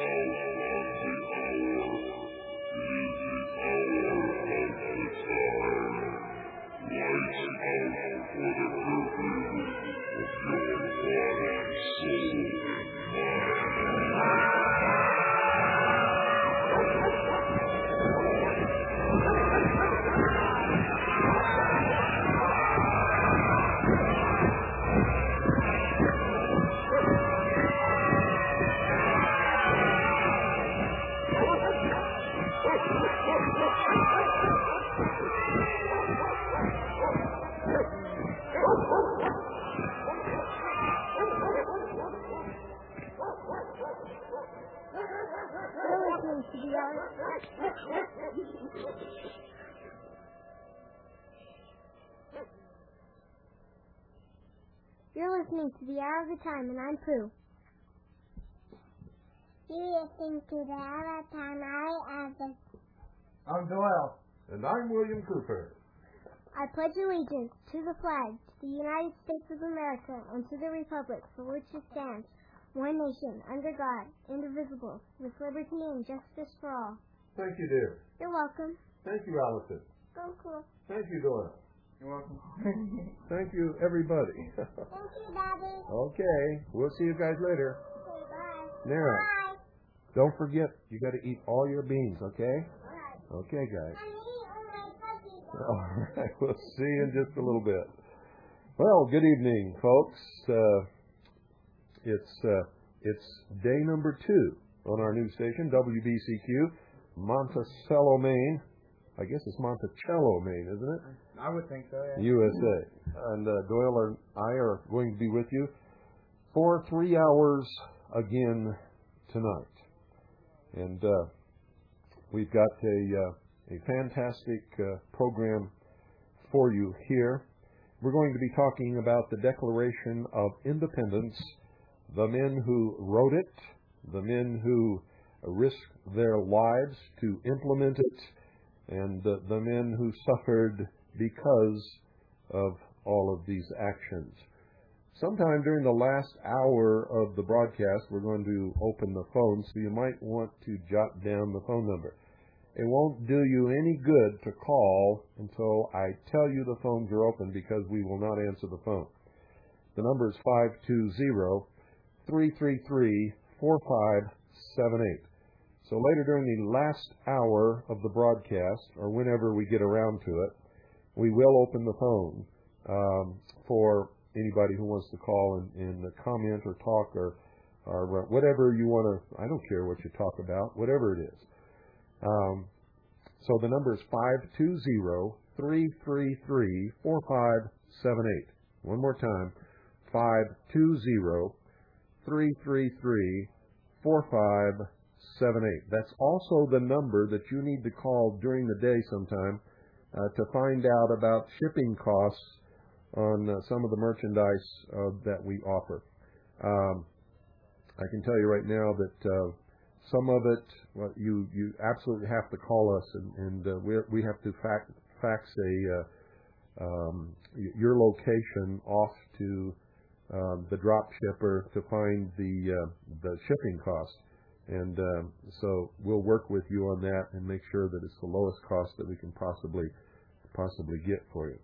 You're listening to The Hour of the Time, and I'm Prue. You're listening to The Hour of the Time, I'm Doyle. And I'm William Cooper. I pledge allegiance to the flag, to the United States of America, and to the republic for which it stands, one nation, under God, indivisible, with liberty and justice for all. Thank you, dear. You're welcome. Thank you, Allison. Oh, cool. Thank you, Doyle. You're welcome. Thank you, everybody. Thank you, Daddy. Okay, we'll see you guys later. Okay, bye. Now, Bye. don't forget, you got to eat all your beans, okay? Bye. Okay, guys. I'm eating all my cookies. All right, we'll see you in just a little bit. Well, good evening, folks. It's day number 2 on our new station, WBCQ, Monticello, Maine. I guess it's Monticello, Maine, isn't it? I would think so, yeah. USA. And Doyle and I are going to be with you for 3 hours again tonight. And we've got a fantastic program for you here. We're going to be talking about the Declaration of Independence, the men who wrote it, the men who risked their lives to implement it, and the men who suffered because of all of these actions. Sometime during the last hour of the broadcast, we're going to open the phone, so you might want to jot down the phone number. It won't do you any good to call until I tell you the phones are open, because we will not answer the phone. The number is 520-333-4578. So later during the last hour of the broadcast, or whenever we get around to it, we will open the phone for anybody who wants to call and comment or talk or whatever you want to. I don't care what you talk about, whatever it is. So the number is 520-333-4578. One more time, 520-333-4578. That's also the number that you need to call during the day sometime to find out about shipping costs on some of the merchandise that we offer. I can tell you right now that some of it, well, you absolutely have to call us, and we have to fax your location off to the drop shipper to find the shipping cost. And so we'll work with you on that and make sure that it's the lowest cost that we can possibly get for you.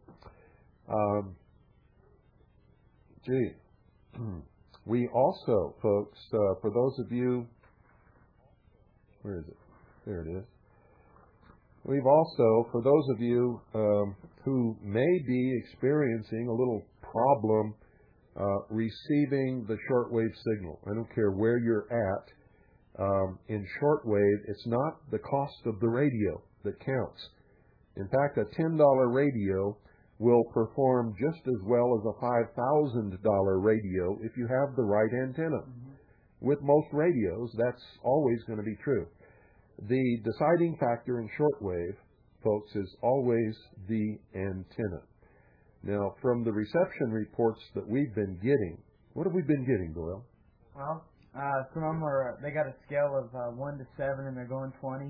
We also, folks, for those of you, where is it? There it is. We've also, for those of you who may be experiencing a little problem receiving the shortwave signal. I don't care where you're at. In shortwave, it's not the cost of the radio that counts. In fact, a $10 radio will perform just as well as a $5,000 radio if you have the right antenna. Mm-hmm. With most radios, that's always going to be true. The deciding factor in shortwave, folks, is always the antenna. Now, from the reception reports that we've been getting, what have we been getting, Doyle? Well, some of them are, they got a scale of 1 to 7, and they're going 20.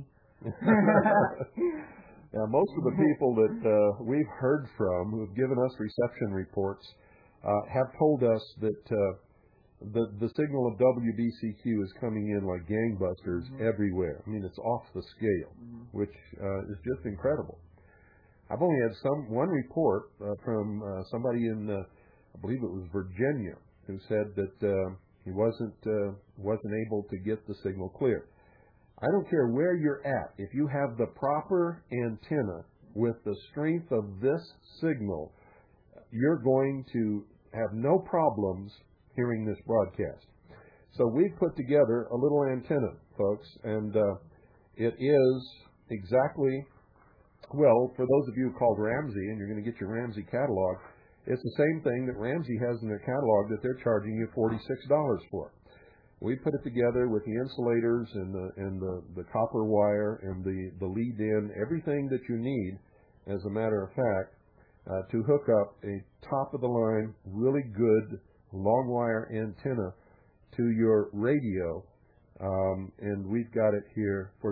Now, most of the people that we've heard from who have given us reception reports have told us that the signal of WBCQ is coming in like gangbusters everywhere. I mean, it's off the scale, which is just incredible. I've only had one report from somebody in, I believe it was Virginia, who said that he wasn't able to get the signal clear. I don't care where you're at. If you have the proper antenna with the strength of this signal, you're going to have no problems hearing this broadcast. So we've put together a little antenna, folks, and it is exactly, well, for those of you called Ramsey, and you're going to get your Ramsey catalog, it's the same thing that Ramsey has in their catalog that they're charging you $46 for. We put it together with the insulators and the copper wire and the lead-in, everything that you need, as a matter of fact, to hook up a top-of-the-line, really good long-wire antenna to your radio, and we've got it here for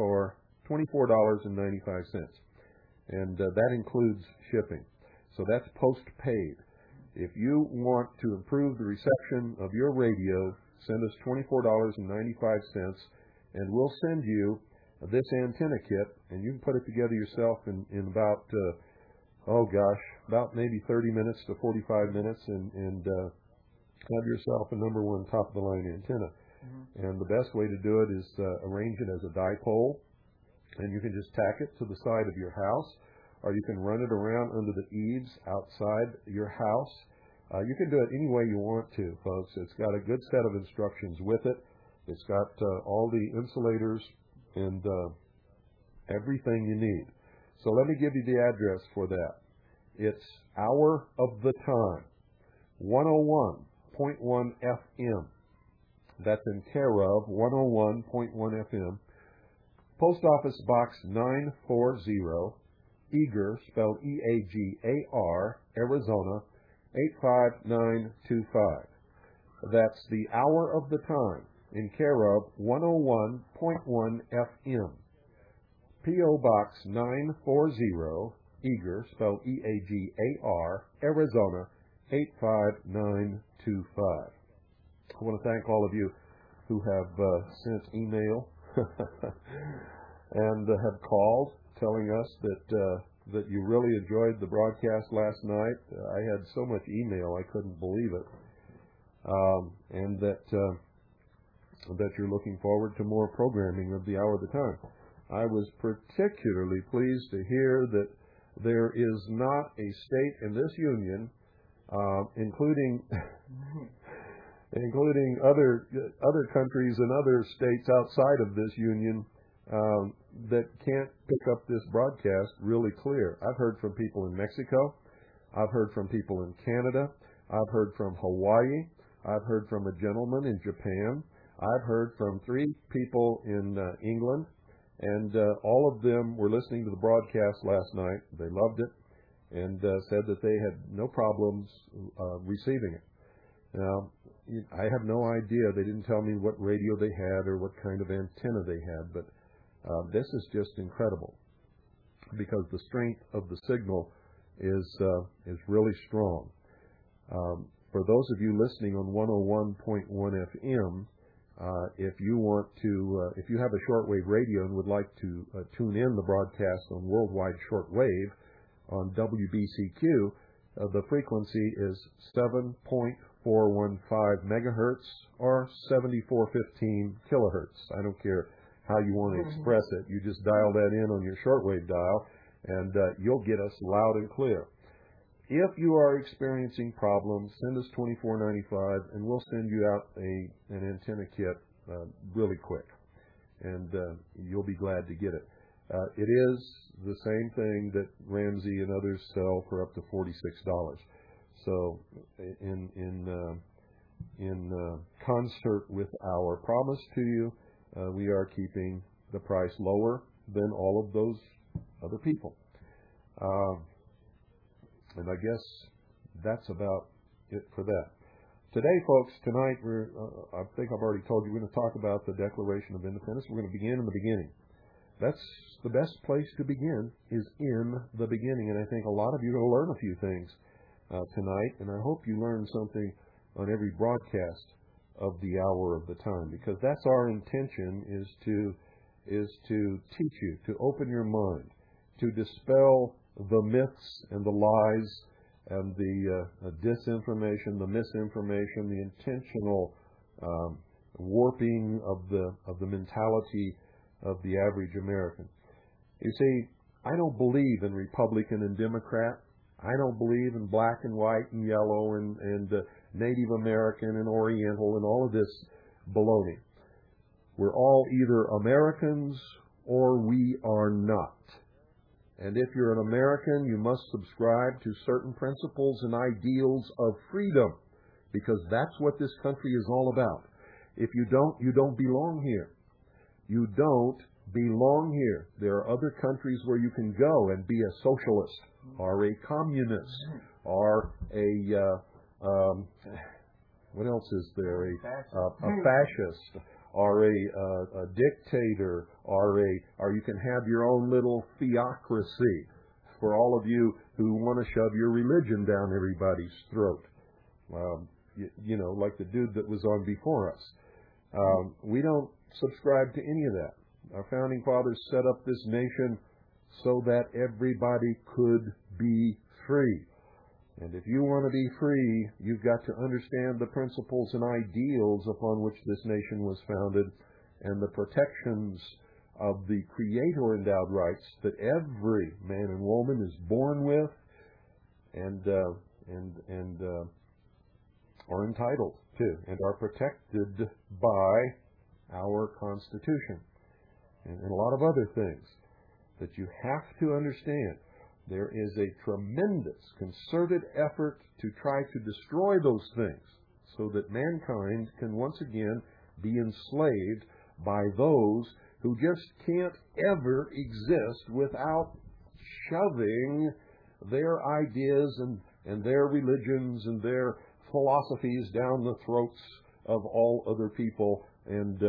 $24.95, and that includes shipping. So that's post-paid. If you want to improve the reception of your radio, send us $24.95, and we'll send you this antenna kit, and you can put it together yourself in about, about maybe 30 minutes to 45 minutes, and have yourself a number one top-of-the-line antenna. And the best way to do it is arrange it as a dipole, and you can just tack it to the side of your house, or you can run it around under the eaves outside your house. You can do it any way you want to, folks. It's got a good set of instructions with it. It's got all the insulators and everything you need. So let me give you the address for that. It's Hour of the Time, 101.1 FM. That's in care of 101.1 FM. Post Office Box 940, Eagar, spelled E-A-G-A-R, Arizona, 85925. That's the Hour of the Time, in care of 101.1 FM. P.O. Box 940, Eagar, spelled E-A-G-A-R, Arizona, 85925. I want to thank all of you who have sent email and have called telling us that you really enjoyed the broadcast last night. I had so much email I couldn't believe it, and that you're looking forward to more programming of the Hour of the Time. I was particularly pleased to hear that there is not a state in this union, including other countries and other states outside of this union, that can't pick up this broadcast really clear. I've heard from people in Mexico. I've heard from people in Canada. I've heard from Hawaii. I've heard from a gentleman in Japan. I've heard from 3 people in England, and all of them were listening to the broadcast last night. They loved it and said that they had no problems receiving it. Now, I have no idea. They didn't tell me what radio they had or what kind of antenna they had, but this is just incredible because the strength of the signal is really strong. For those of you listening on 101.1 FM, if you have a shortwave radio and would like to tune in the broadcast on worldwide shortwave on WBCQ, the frequency is 7.415 megahertz or 7415 kilohertz. I don't care how you want to express it. You just dial that in on your shortwave dial, and you'll get us loud and clear. If you are experiencing problems, send us $24.95, and we'll send you out an antenna kit really quick, and you'll be glad to get it. It is the same thing that Ramsey and others sell for up to $46. So, in concert with our promise to you, we are keeping the price lower than all of those other people. And I guess that's about it for that. Today, folks, tonight, I think I've already told you, we're going to talk about the Declaration of Independence. We're going to begin in the beginning. That's the best place to begin, is in the beginning. And I think a lot of you are going to learn a few things tonight, and I hope you learn something on every broadcast of the hour of the time, because that's our intention, is to teach you, to open your mind, to dispel the myths and the lies and the disinformation, the misinformation, the intentional warping of the mentality of the average American. You see, I don't believe in Republican and Democrat. I don't believe in black and white and yellow and Native American and Oriental and all of this baloney. We're all either Americans or we are not. And if you're an American, you must subscribe to certain principles and ideals of freedom, because that's what this country is all about. If you don't belong here. You don't belong here. There are other countries where you can go and be a socialist or a communist or what else is there? A fascist or a dictator or you can have your own little theocracy for all of you who want to shove your religion down everybody's throat. Like the dude that was on before us. We don't subscribe to any of that. Our founding fathers set up this nation so that everybody could be free. And if you want to be free, you've got to understand the principles and ideals upon which this nation was founded and the protections of the Creator-endowed rights that every man and woman is born with and are entitled to and are protected by our Constitution and a lot of other things that you have to understand. There is a tremendous concerted effort to try to destroy those things so that mankind can once again be enslaved by those who just can't ever exist without shoving their ideas and their religions and their philosophies down the throats of all other people and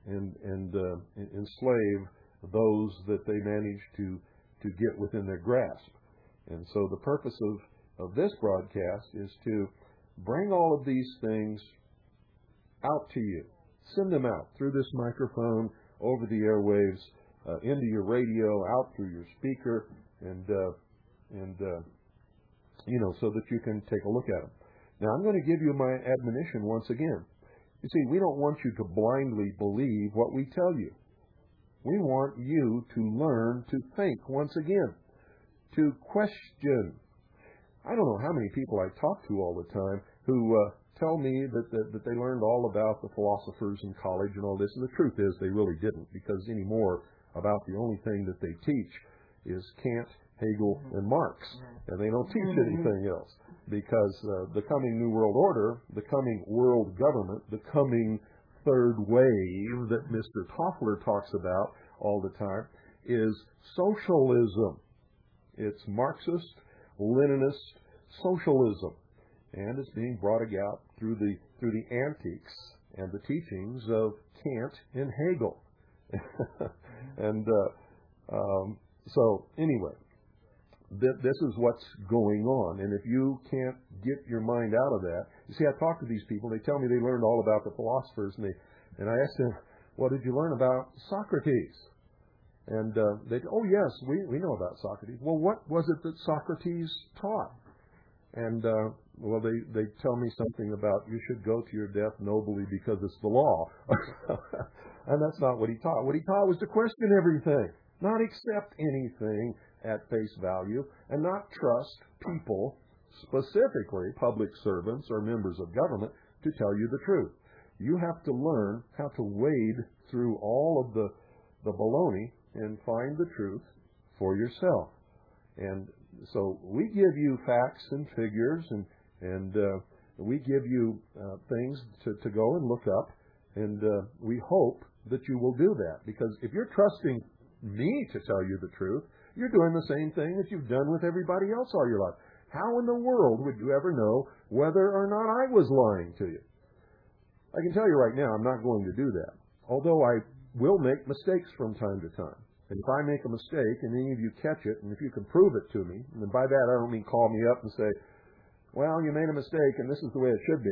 enslave those that they manage to get within their grasp. And so the purpose of this broadcast is to bring all of these things out to you. Send them out through this microphone, over the airwaves, into your radio, out through your speaker, and so that you can take a look at them. Now, I'm going to give you my admonition once again. You see, we don't want you to blindly believe what we tell you. We want you to learn to think once again, to question. I don't know how many people I talk to all the time who tell me that they learned all about the philosophers in college and all this, and the truth is they really didn't, because anymore about the only thing that they teach is Kant, Hegel, and Marx, and they don't teach anything else, because the coming New World Order, the coming world government, the coming third wave that Mr. Toffler talks about all the time is socialism. It's Marxist, Leninist socialism, and it's being brought about through the antics and the teachings of Kant and Hegel. And so anyway, this is what's going on. And if you can't get your mind out of that, you see, I talk to these people. They tell me they learned all about the philosophers, and I ask them, "What did you learn about Socrates?" And they, "Oh yes, we know about Socrates." Well, what was it that Socrates taught? And well, they tell me something about you should go to your death nobly because it's the law. And that's not what he taught. What he taught was to question everything, not accept anything at face value, and not trust people, specifically public servants or members of government, to tell you the truth. You have to learn how to wade through all of the baloney and find the truth for yourself. And so we give you facts and figures, and we give you things to go and look up, and we hope that you will do that. Because if you're trusting me to tell you the truth, you're doing the same thing that you've done with everybody else all your life. How in the world would you ever know whether or not I was lying to you? I can tell you right now, I'm not going to do that. Although I will make mistakes from time to time. And if I make a mistake and any of you catch it, and if you can prove it to me, and by that I don't mean call me up and say, "Well, you made a mistake and this is the way it should be."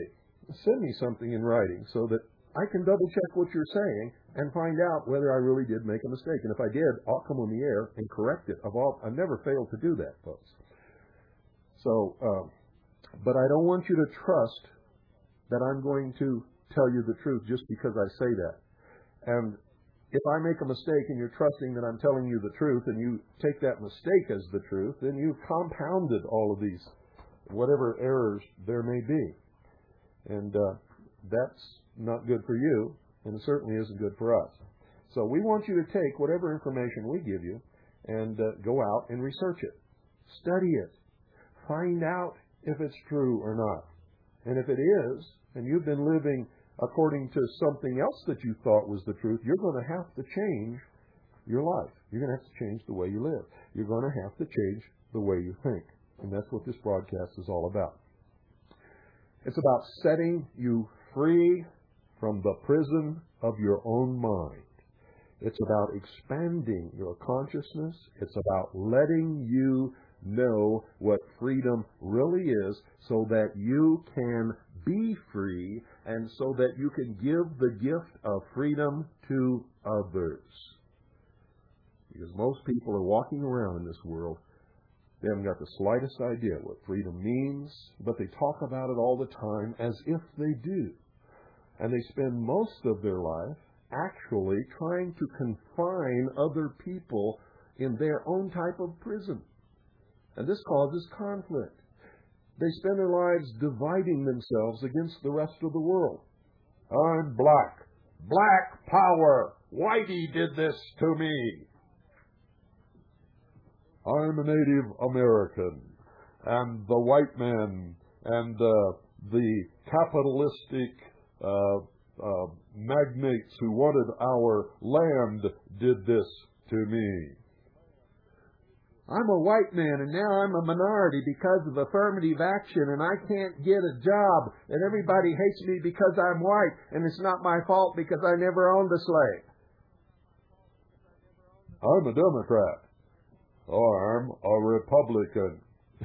send me something in writing so that I can double-check what you're saying and find out whether I really did make a mistake. And if I did, I'll come on the air and correct it. I've never failed to do that, folks. So, but I don't want you to trust that I'm going to tell you the truth just because I say that. And if I make a mistake and you're trusting that I'm telling you the truth and you take that mistake as the truth, then you've compounded all of these, whatever errors there may be. And that's not good for you, and it certainly isn't good for us. So we want you to take whatever information we give you and go out and research it. Study it. Find out if it's true or not. And if it is, and you've been living according to something else that you thought was the truth, you're going to have to change your life. You're going to have to change the way you live. You're going to have to change the way you think. And that's what this broadcast is all about. It's about setting you free from the prison of your own mind. It's about expanding your consciousness. It's about letting you know what freedom really is so that you can be free and so that you can give the gift of freedom to others. Because most people are walking around in this world, they haven't got the slightest idea what freedom means, but they talk about it all the time as if they do. And they spend most of their life actually trying to confine other people in their own type of prison. And this causes conflict. They spend their lives dividing themselves against the rest of the world. I'm black. Black power. Whitey did this to me. I'm a Native American. And the white man and the capitalistic magnates who wanted our land did this to me. I'm a white man, and now I'm a minority because of affirmative action, and I can't get a job, and everybody hates me because I'm white, and it's not my fault because I never owned a slave. I'm a Democrat. I'm a Republican.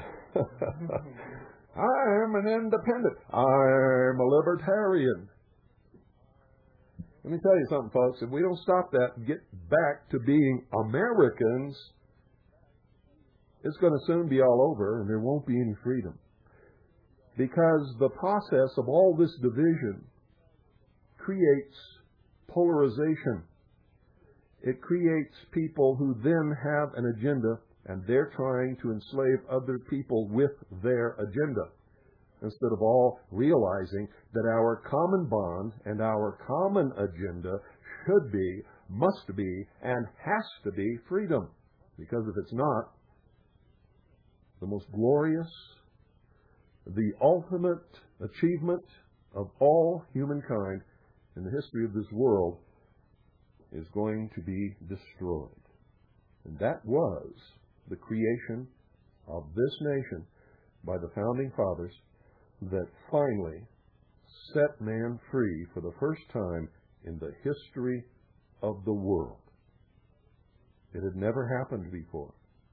I'm an independent. I'm a libertarian. Let me tell you something, folks. If we don't stop that and get back to being Americans, it's going to soon be all over, and there won't be any freedom. Because the process of all this division creates polarization. It creates people who then have an agenda, and they're trying to enslave other people with their agenda, instead of all realizing that our common bond and our common agenda should be, must be, and has to be freedom. Because if it's not, the most glorious, the ultimate achievement of all humankind in the history of this world is going to be destroyed. And that was the creation of this nation by the founding fathers that finally set man free for the first time in the history of the world. It had never happened before.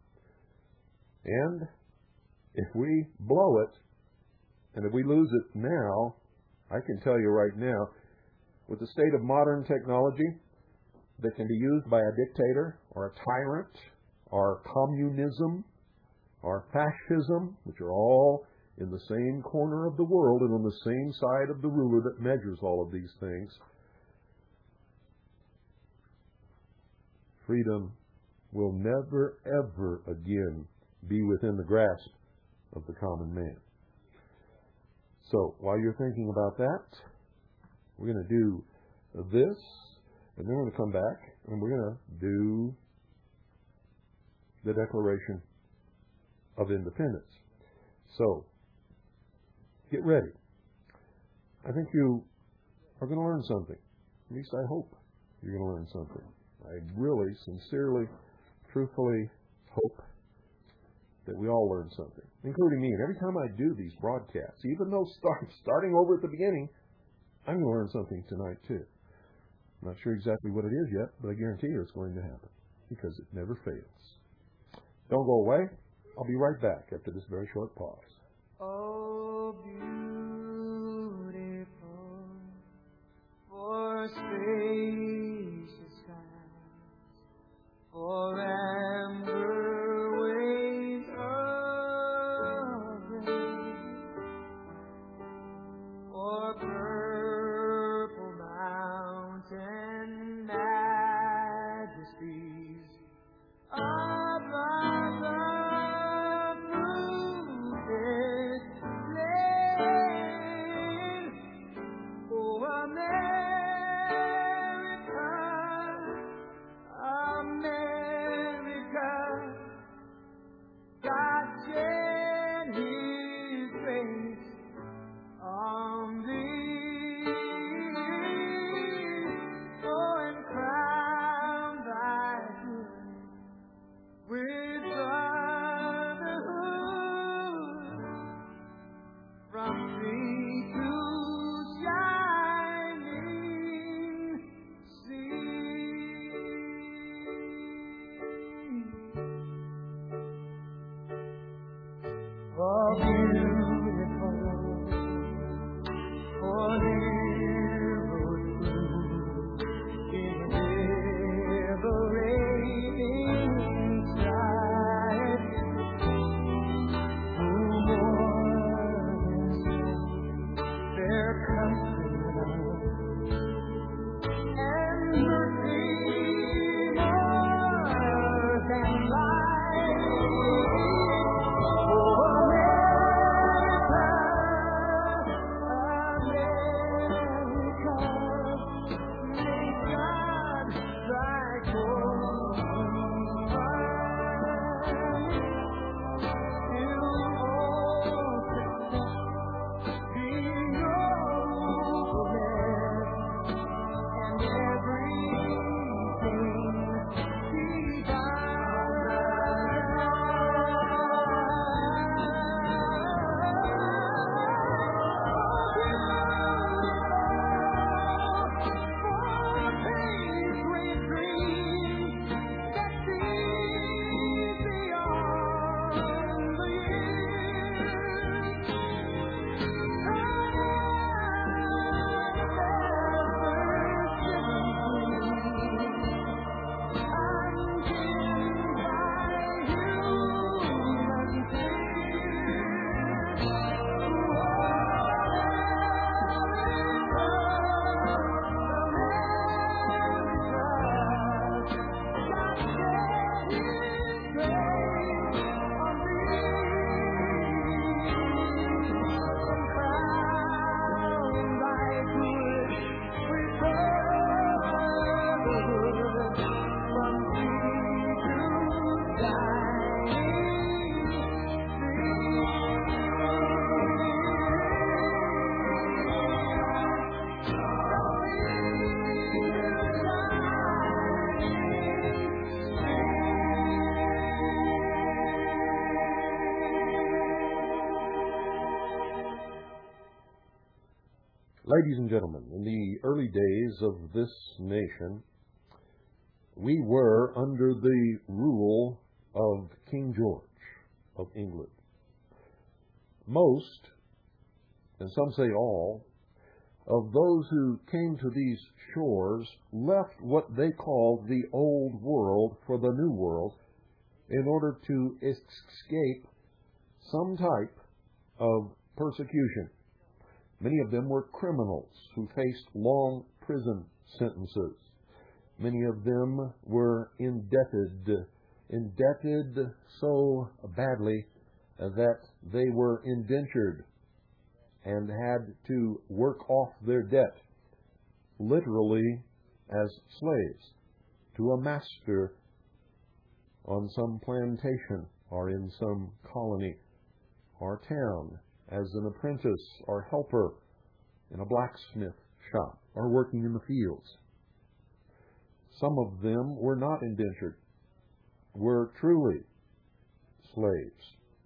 And if we blow it, and if we lose it now, I can tell you right now, with the state of modern technology that can be used by a dictator or a tyrant or communism or fascism, which are all in the same corner of the world and on the same side of the ruler that measures all of these things, freedom will never, ever again be within the grasp of the common man. So, while you're thinking about that, we're going to do this, and then we're going to come back, and we're going to do the Declaration of Independence. So, get ready. I think you are going to learn something. At least I hope you're going to learn something. I really, sincerely, truthfully hope that we all learn something, including me. And every time I do these broadcasts, even though starting over at the beginning, I'm going to learn something tonight too. I'm not sure exactly what it is yet, but I guarantee you it's going to happen because it never fails. Don't go away. I'll be right back after this very short pause. Oh, beautiful for spacious skies, for amber waves of rain, for purple mountain majesties above the fruited plain. Oh, America, America, God shed His grace on thee, oh, and crown thy good with brotherhood from sea to shining sea. Oh, beautiful, oh, living in liberating strife, who more than their country and mercy more than life. Oh, America, America, may God thy Ladies and gentlemen, in the early days of this nation, we were under the rule of King George of England. Most, and some say all, of those who came to these shores left what they called the old world for the new world in order to escape some type of persecution. Many of them were criminals who faced long prison sentences. Many of them were indebted so badly that they were indentured and had to work off their debt, literally as slaves, to a master on some plantation or in some colony or town, as an apprentice or helper in a blacksmith shop or working in the fields. Some of them were not indentured, were truly slaves.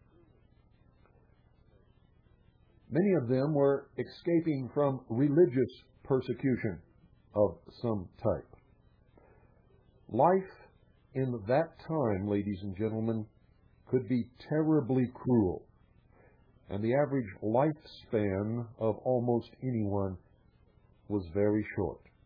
Many of them were escaping from religious persecution of some type. Life in that time, ladies and gentlemen, could be terribly cruel, and the average lifespan of almost anyone was very short.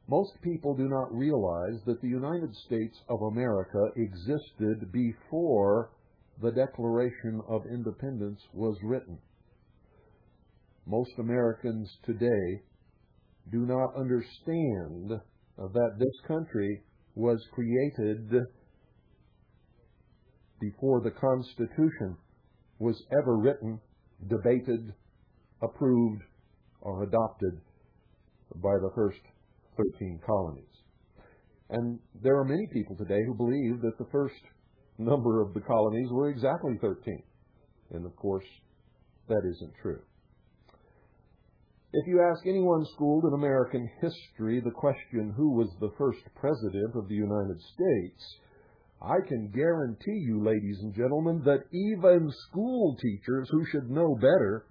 Most people do not realize that the United States of America existed before the Declaration of Independence was written. Most Americans today do not understand that this country was created before the Constitution was ever written, debated, approved, or adopted by the first 13 colonies. And there are many people today who believe that the first number of the colonies were exactly 13. And of course, that isn't true. If you ask anyone schooled in American history the question, who was the first president of the United States, I can guarantee you, ladies and gentlemen, that even school teachers who should know better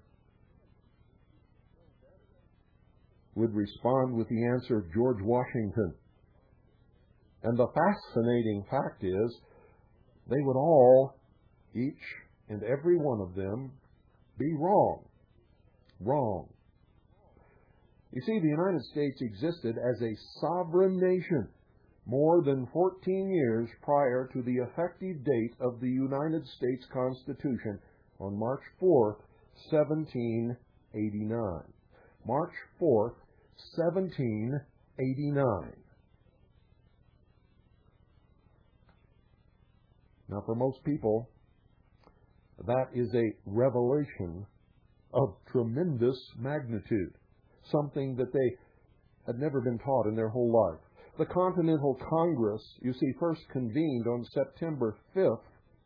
would respond with the answer of George Washington. And the fascinating fact is, they would all, each and every one of them, be wrong. Wrong. You see, the United States existed as a sovereign nation more than 14 years prior to the effective date of the United States Constitution on March 4th, 1789. March 4th, 1789. Now, for most people, that is a revelation of tremendous magnitude, something that they had never been taught in their whole life. The Continental Congress, you see, first convened on September 5th,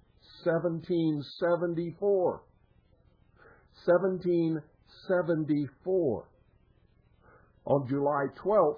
1774. 1774. On July 12th,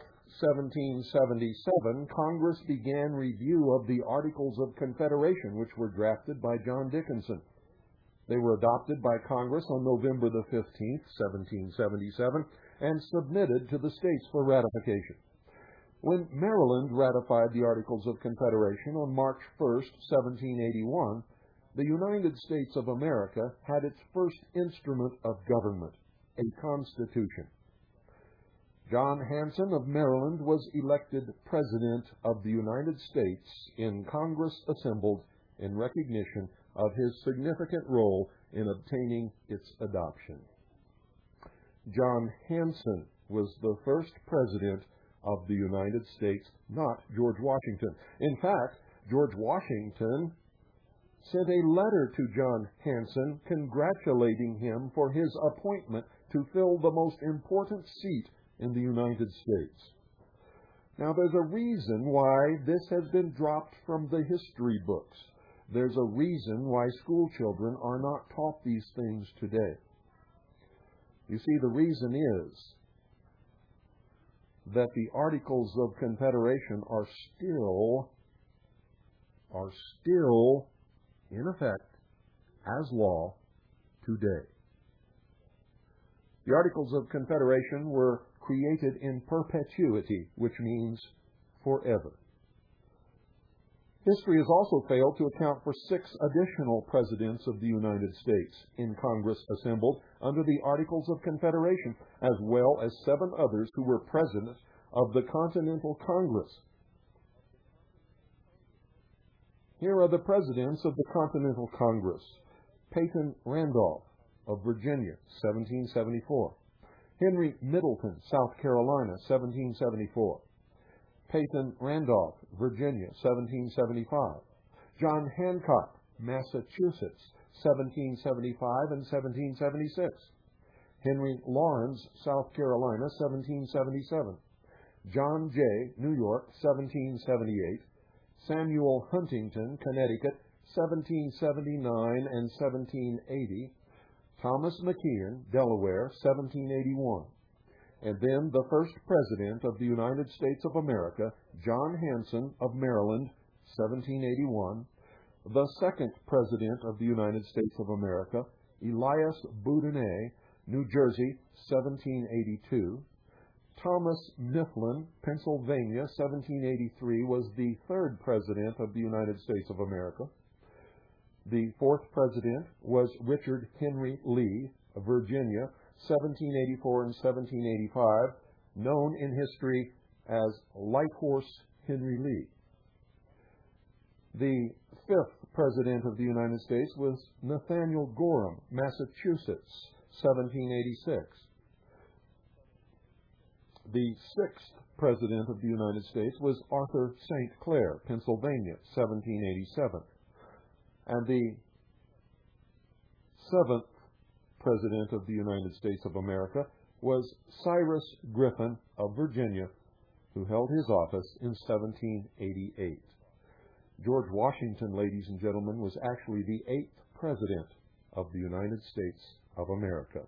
1777, Congress began review of the Articles of Confederation, which were drafted by John Dickinson. They were adopted by Congress on November the 15th, 1777, and submitted to the states for ratification. When Maryland ratified the Articles of Confederation on March 1st, 1781, the United States of America had its first instrument of government, a Constitution. John Hanson of Maryland was elected President of the United States in Congress assembled in recognition of his significant role in obtaining its adoption. John Hanson was the first President of the United States, not George Washington. In fact, George Washington sent a letter to John Hanson congratulating him for his appointment to fill the most important seat in the United States. Now, there's a reason why this has been dropped from the history books. There's a reason why school children are not taught these things today. You see, the reason is that the Articles of Confederation are still in effect as law today. The Articles of Confederation were created in perpetuity, which means forever. History has also failed to account for 6 additional presidents of the United States in Congress assembled under the Articles of Confederation, as well as 7 others who were presidents of the Continental Congress. Here are the presidents of the Continental Congress. Peyton Randolph of Virginia, 1774. Henry Middleton, South Carolina, 1774. Peyton Randolph, Virginia, 1775. John Hancock, Massachusetts, 1775 and 1776. Henry Lawrence, South Carolina, 1777. John Jay, New York, 1778. Samuel Huntington, Connecticut, 1779 and 1780. Thomas McKeon, Delaware, 1781. And then the first President of the United States of America, John Hanson of Maryland, 1781. The second President of the United States of America, Elias Boudinot, New Jersey, 1782. Thomas Mifflin, Pennsylvania, 1783, was the third President of the United States of America. The fourth President was Richard Henry Lee, Virginia, 1784 and 1785, known in history as Light Horse Henry Lee. The 5th President of the United States was Nathaniel Gorham, Massachusetts, 1786. The 6th President of the United States was Arthur St. Clair, Pennsylvania, 1787. And the 7th President of the United States of America was Cyrus Griffin of Virginia, who held his office in 1788. George Washington, ladies and gentlemen, was actually the 8th President of the United States of America.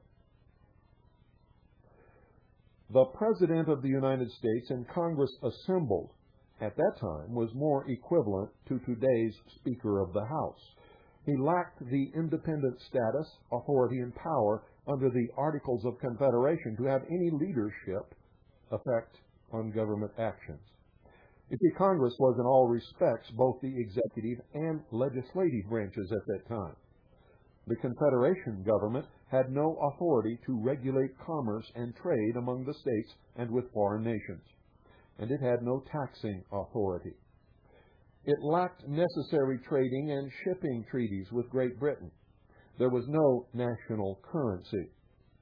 The President of the United States and Congress assembled at that time was more equivalent to today's Speaker of the House. He lacked the independent status, authority, and power under the Articles of Confederation to have any leadership effect on government actions. You see, Congress was in all respects both the executive and legislative branches at that time. The Confederation government had no authority to regulate commerce and trade among the states and with foreign nations, and it had no taxing authority. It lacked necessary trading and shipping treaties with Great Britain. There was no national currency.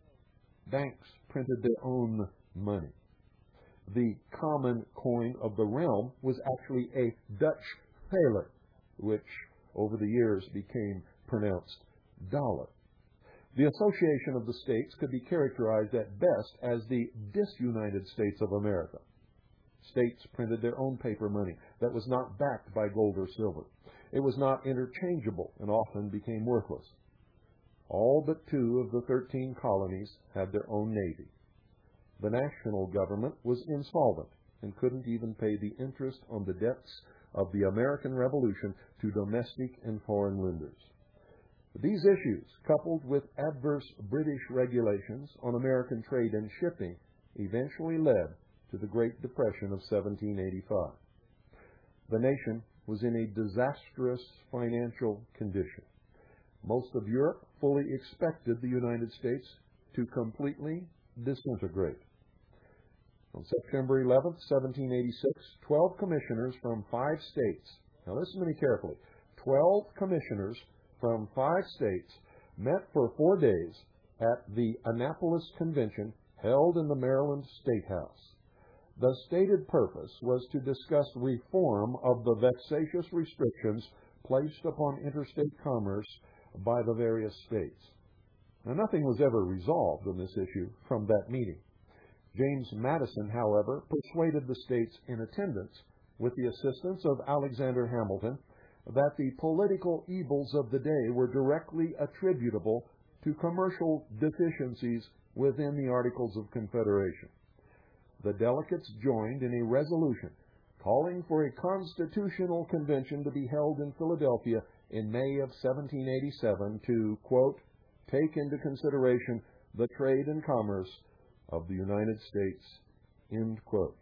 Banks printed their own money. The common coin of the realm was actually a Dutch thaler, which over the years became pronounced dollar. The association of the states could be characterized at best as the disunited States of America. States printed their own paper money that was not backed by gold or silver. It was not interchangeable and often became worthless. All but 2 of the 13 colonies had their own navy. The national government was insolvent and couldn't even pay the interest on the debts of the American Revolution to domestic and foreign lenders. These issues, coupled with adverse British regulations on American trade and shipping, eventually led to the Great Depression of 1785. The nation was in a disastrous financial condition. Most of Europe fully expected the United States to completely disintegrate. On September 11, 1786, 12 commissioners from 5 states, now listen to me carefully, 12 commissioners from 5 states met for 4 days at the Annapolis Convention held in the Maryland State House. The stated purpose was to discuss reform of the vexatious restrictions placed upon interstate commerce by the various states. Now, nothing was ever resolved on this issue from that meeting. James Madison, however, persuaded the states in attendance, with the assistance of Alexander Hamilton, that the political evils of the day were directly attributable to commercial deficiencies within the Articles of Confederation. The delegates joined in a resolution calling for a constitutional convention to be held in Philadelphia in May of 1787 to, quote, take into consideration the trade and commerce of the United States, end quote.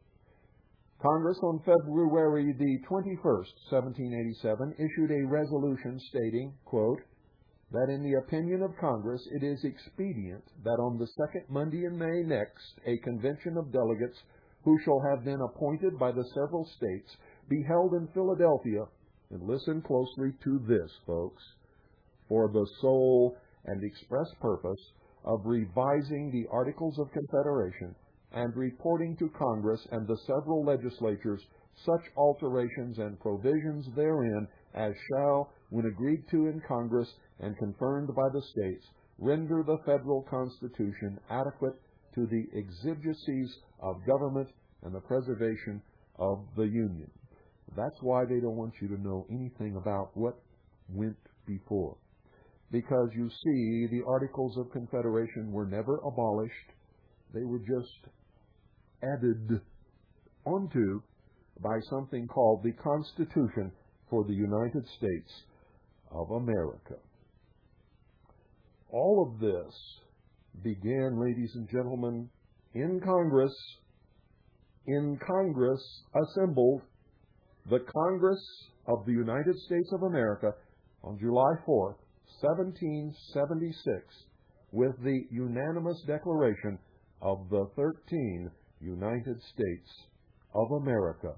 Congress on February the 21st, 1787, issued a resolution stating, quote, that in the opinion of Congress it is expedient that on the second Monday in May next a convention of delegates who shall have been appointed by the several states be held in Philadelphia, and listen closely to this, folks, for the sole and express purpose of revising the Articles of Confederation and reporting to Congress and the several legislatures such alterations and provisions therein as shall, when agreed to in Congress and confirmed by the states, render the federal Constitution adequate to the exigencies of government and the preservation of the Union. That's why they don't want you to know anything about what went before. Because you see, the Articles of Confederation were never abolished. They were just added onto by something called the Constitution for the United States of America. All of this began, ladies and gentlemen, in Congress assembled, the Congress of the United States of America on July 4th, 1776, with the unanimous declaration of the 13 United States of America.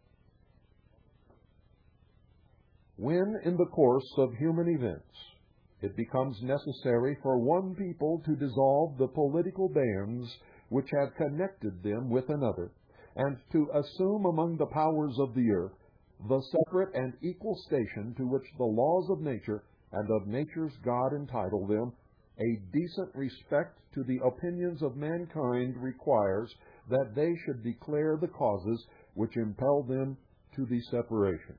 When, in the course of human events, it becomes necessary for one people to dissolve the political bands which have connected them with another, and to assume among the powers of the earth the separate and equal station to which the laws of nature and of nature's God entitle them, a decent respect to the opinions of mankind requires that they should declare the causes which impel them to the separation.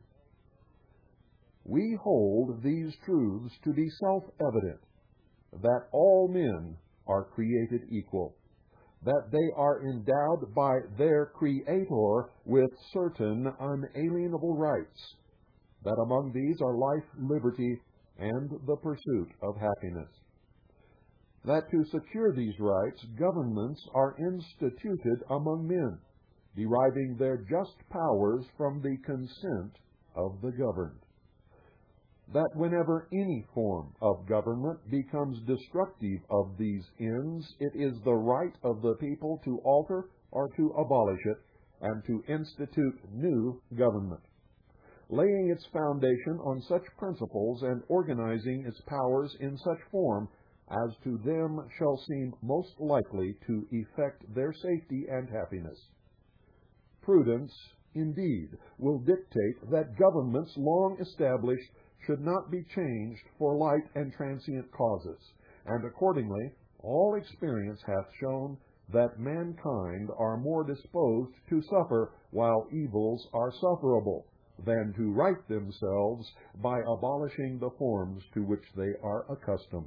We hold these truths to be self-evident, that all men are created equal, that they are endowed by their Creator with certain unalienable rights, that among these are life, liberty, and the pursuit of happiness, that to secure these rights, governments are instituted among men, deriving their just powers from the consent of the governed, that whenever any form of government becomes destructive of these ends, it is the right of the people to alter or to abolish it, and to institute new government, laying its foundation on such principles and organizing its powers in such form as to them shall seem most likely to effect their safety and happiness. Prudence, indeed, will dictate that governments long established should not be changed for light and transient causes, and accordingly all experience hath shown that mankind are more disposed to suffer while evils are sufferable than to right themselves by abolishing the forms to which they are accustomed.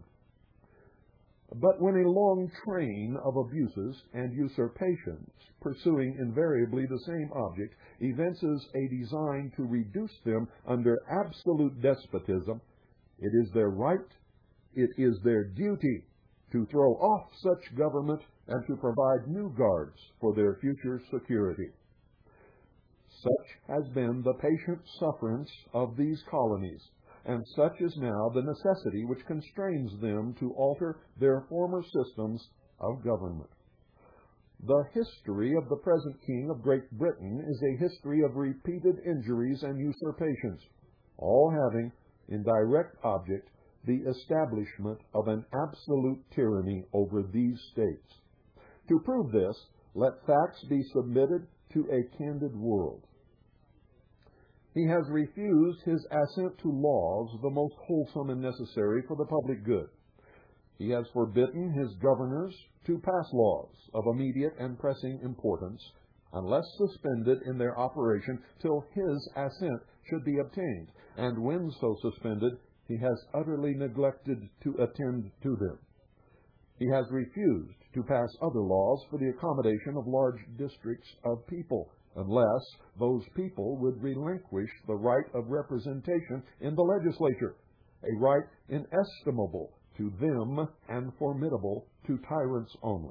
But when a long train of abuses and usurpations, pursuing invariably the same object, evinces a design to reduce them under absolute despotism, it is their right, it is their duty to throw off such government and to provide new guards for their future security. Such has been the patient sufferance of these colonies, and such is now the necessity which constrains them to alter their former systems of government. The history of the present King of Great Britain is a history of repeated injuries and usurpations, all having in direct object the establishment of an absolute tyranny over these states. To prove this, let facts be submitted to a candid world. He has refused his assent to laws the most wholesome and necessary for the public good. He has forbidden his governors to pass laws of immediate and pressing importance, unless suspended in their operation till his assent should be obtained, and when so suspended, he has utterly neglected to attend to them. He has refused to pass other laws for the accommodation of large districts of people, unless those people would relinquish the right of representation in the legislature, a right inestimable to them and formidable to tyrants only.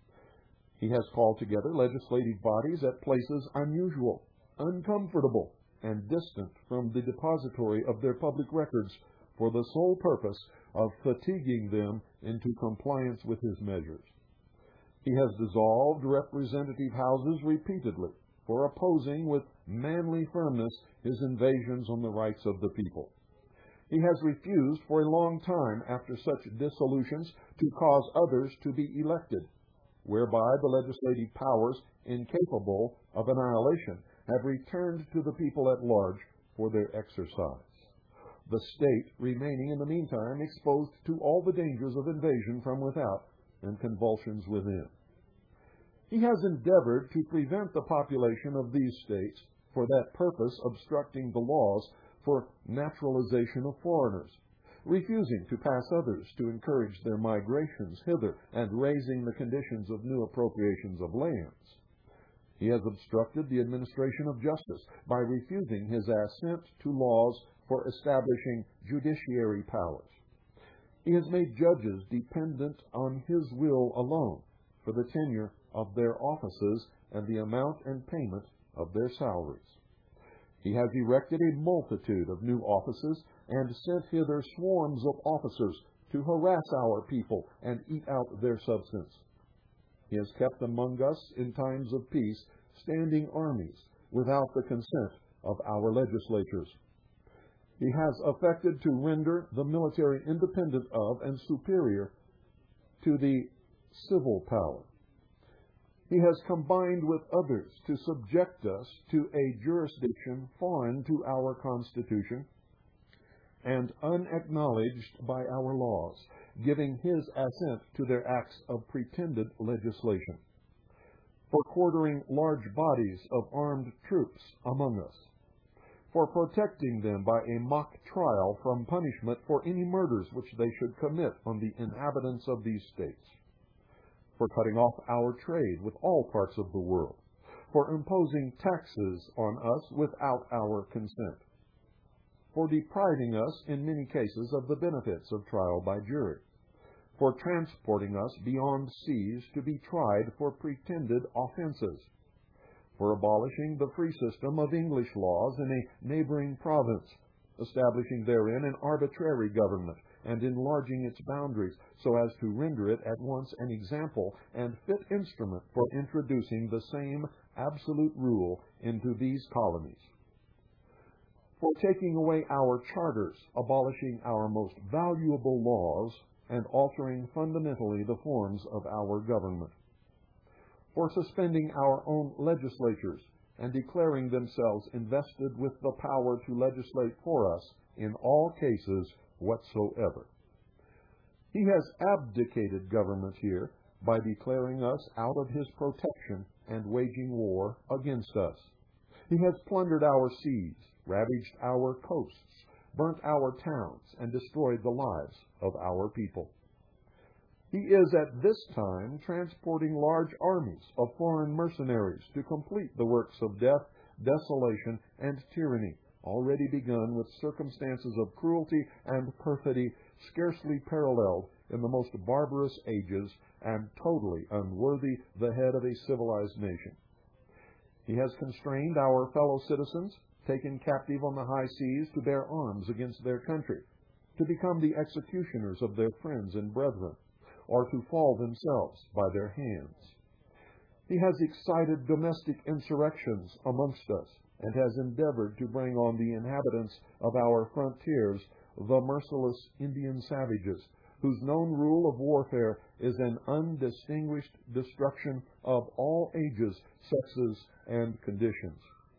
He has called together legislative bodies at places unusual, uncomfortable, and distant from the depository of their public records for the sole purpose of fatiguing them into compliance with his measures. He has dissolved representative houses repeatedly for opposing with manly firmness his invasions on the rights of the people. He has refused for a long time after such dissolutions to cause others to be elected, whereby the legislative powers, incapable of annihilation, have returned to the people at large for their exercise, the state remaining in the meantime exposed to all the dangers of invasion from without and convulsions within. He has endeavored to prevent the population of these states, for that purpose obstructing the laws for naturalization of foreigners, refusing to pass others to encourage their migrations hither, and raising the conditions of new appropriations of lands. He has obstructed the administration of justice by refusing his assent to laws for establishing judiciary powers. He has made judges dependent on his will alone for the tenure of their offices and the amount and payment of their salaries. He has erected a multitude of new offices and sent hither swarms of officers to harass our people and eat out their substance. He has kept among us in times of peace standing armies without the consent of our legislatures. He has affected to render the military independent of and superior to the civil power. He has combined with others to subject us to a jurisdiction foreign to our Constitution and unacknowledged by our laws, giving his assent to their acts of pretended legislation, for quartering large bodies of armed troops among us, for protecting them by a mock trial from punishment for any murders which they should commit on the inhabitants of these states, for cutting off our trade with all parts of the world, for imposing taxes on us without our consent, for depriving us in many cases of the benefits of trial by jury, for transporting us beyond seas to be tried for pretended offenses, for abolishing the free system of English laws in a neighboring province, establishing therein an arbitrary government, and enlarging its boundaries so as to render it at once an example and fit instrument for introducing the same absolute rule into these colonies, for taking away our charters, abolishing our most valuable laws, and altering fundamentally the forms of our government, for suspending our own legislatures and declaring themselves invested with the power to legislate for us in all cases whatsoever. He has abdicated government here by declaring us out of his protection and waging war against us. He has plundered our seas, ravaged our coasts, burnt our towns, and destroyed the lives of our people. He is at this time transporting large armies of foreign mercenaries to complete the works of death, desolation, and tyranny, already begun with circumstances of cruelty and perfidy scarcely paralleled in the most barbarous ages and totally unworthy the head of a civilized nation. He has constrained our fellow citizens, taken captive on the high seas, to bear arms against their country, to become the executioners of their friends and brethren, or to fall themselves by their hands. He has excited domestic insurrections amongst us, and has endeavored to bring on the inhabitants of our frontiers the merciless Indian savages, whose known rule of warfare is an undistinguished destruction of all ages, sexes, and conditions.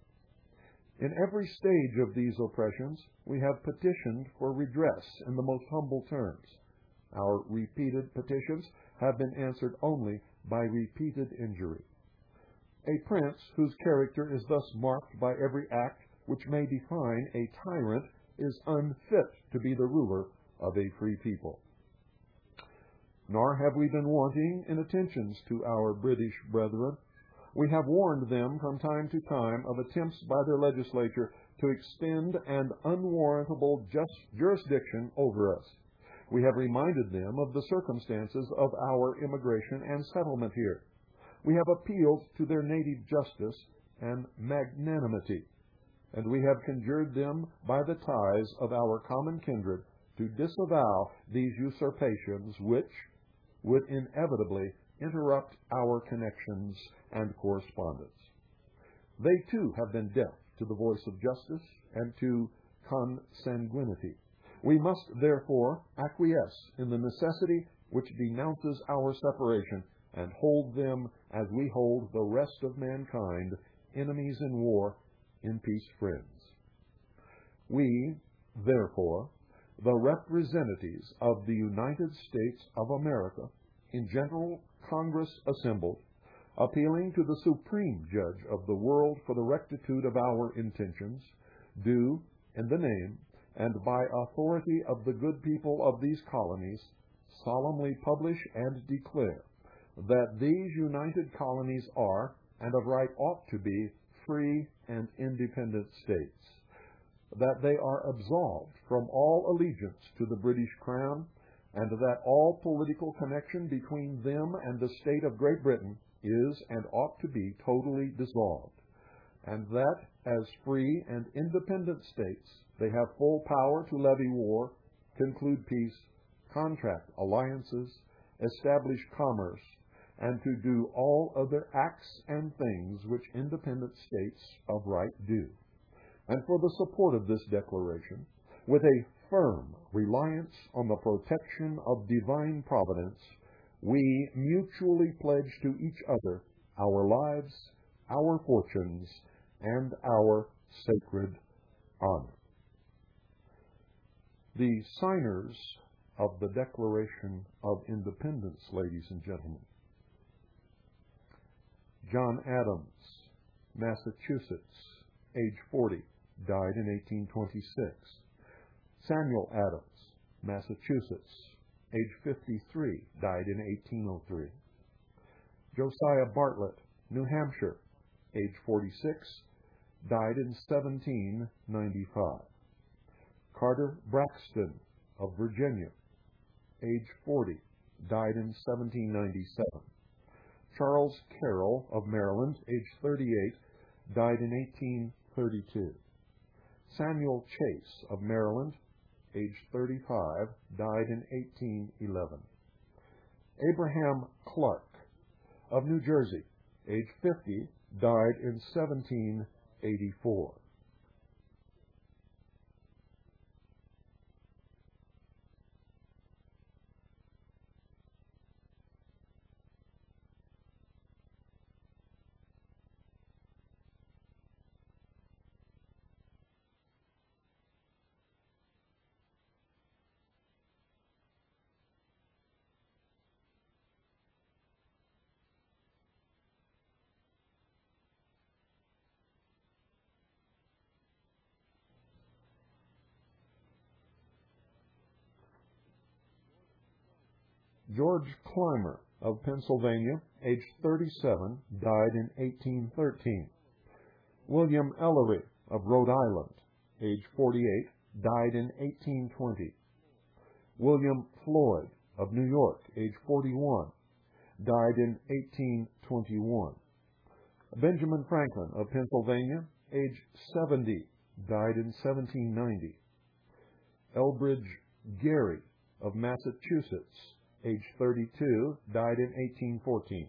In every stage of these oppressions, we have petitioned for redress in the most humble terms. Our repeated petitions have been answered only by repeated injury. A prince whose character is thus marked by every act which may define a tyrant is unfit to be the ruler of a free people. Nor have we been wanting in attentions to our British brethren. We have warned them from time to time of attempts by their legislature to extend an unwarrantable jurisdiction over us. We have reminded them of the circumstances of our immigration and settlement here. We have appealed to their native justice and magnanimity, and we have conjured them by the ties of our common kindred to disavow these usurpations which would inevitably interrupt our connections and correspondence. They too have been deaf to the voice of justice and to consanguinity. We must therefore acquiesce in the necessity which denounces our separation, and hold them as we hold the rest of mankind, enemies in war, in peace friends. We, therefore, the representatives of the United States of America, in General Congress assembled, appealing to the Supreme Judge of the world for the rectitude of our intentions, do, in the name and by authority of the good people of these colonies, solemnly publish and declare that these united colonies are, and of right ought to be, free and independent states, that they are absolved from all allegiance to the British Crown, and that all political connection between them and the state of Great Britain is and ought to be totally dissolved, and that as free and independent states they have full power to levy war, conclude peace, contract alliances, establish commerce, and to do all other acts and things which independent states of right do. And for the support of this declaration, with a firm reliance on the protection of divine providence, we mutually pledge to each other our lives, our fortunes, and our sacred honor. The signers of the Declaration of Independence, ladies and gentlemen: John Adams, Massachusetts, age 40, died in 1826. Samuel Adams, Massachusetts, age 53, died in 1803. Josiah Bartlett, New Hampshire, age 46, died in 1795. Carter Braxton of Virginia, age 40, died in 1797. Charles Carroll of Maryland, age 38, died in 1832. Samuel Chase of Maryland, age 35, died in 1811. Abraham Clark of New Jersey, age 50, died in 1784. George Clymer of Pennsylvania, age 37, died in 1813. William Ellery of Rhode Island, age 48, died in 1820. William Floyd of New York, age 41, died in 1821. Benjamin Franklin of Pennsylvania, age 70, died in 1790. Elbridge Gerry of Massachusetts, age 32, died in 1814.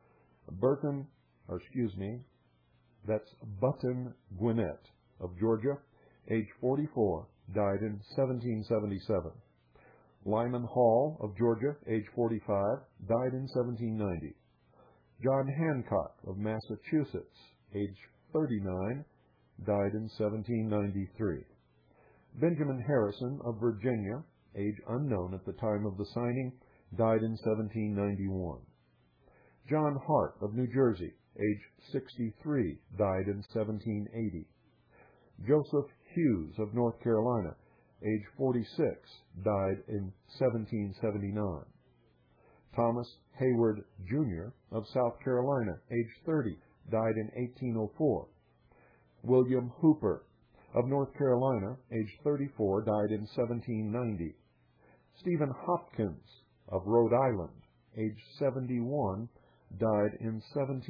Button Gwinnett of Georgia, age 44, died in 1777. Lyman Hall of Georgia, age 45, died in 1790. John Hancock of Massachusetts, age 39, died in 1793. Benjamin Harrison of Virginia, age unknown at the time of the signing, died in 1791. John Hart of New Jersey, age 63, died in 1780. Joseph Hughes of North Carolina, age 46, died in 1779. Thomas Hayward, Jr. of South Carolina, age 30, died in 1804. William Hooper of North Carolina, age 34, died in 1790. Stephen Hopkins of Rhode Island, age 71, died in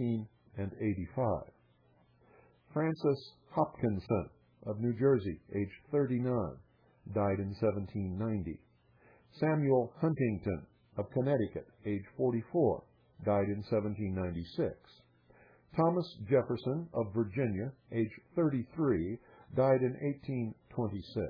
1785. Francis Hopkinson of New Jersey, age 39, died in 1790. Samuel Huntington of Connecticut, age 44, died in 1796. Thomas Jefferson of Virginia, age 33, died in 1826.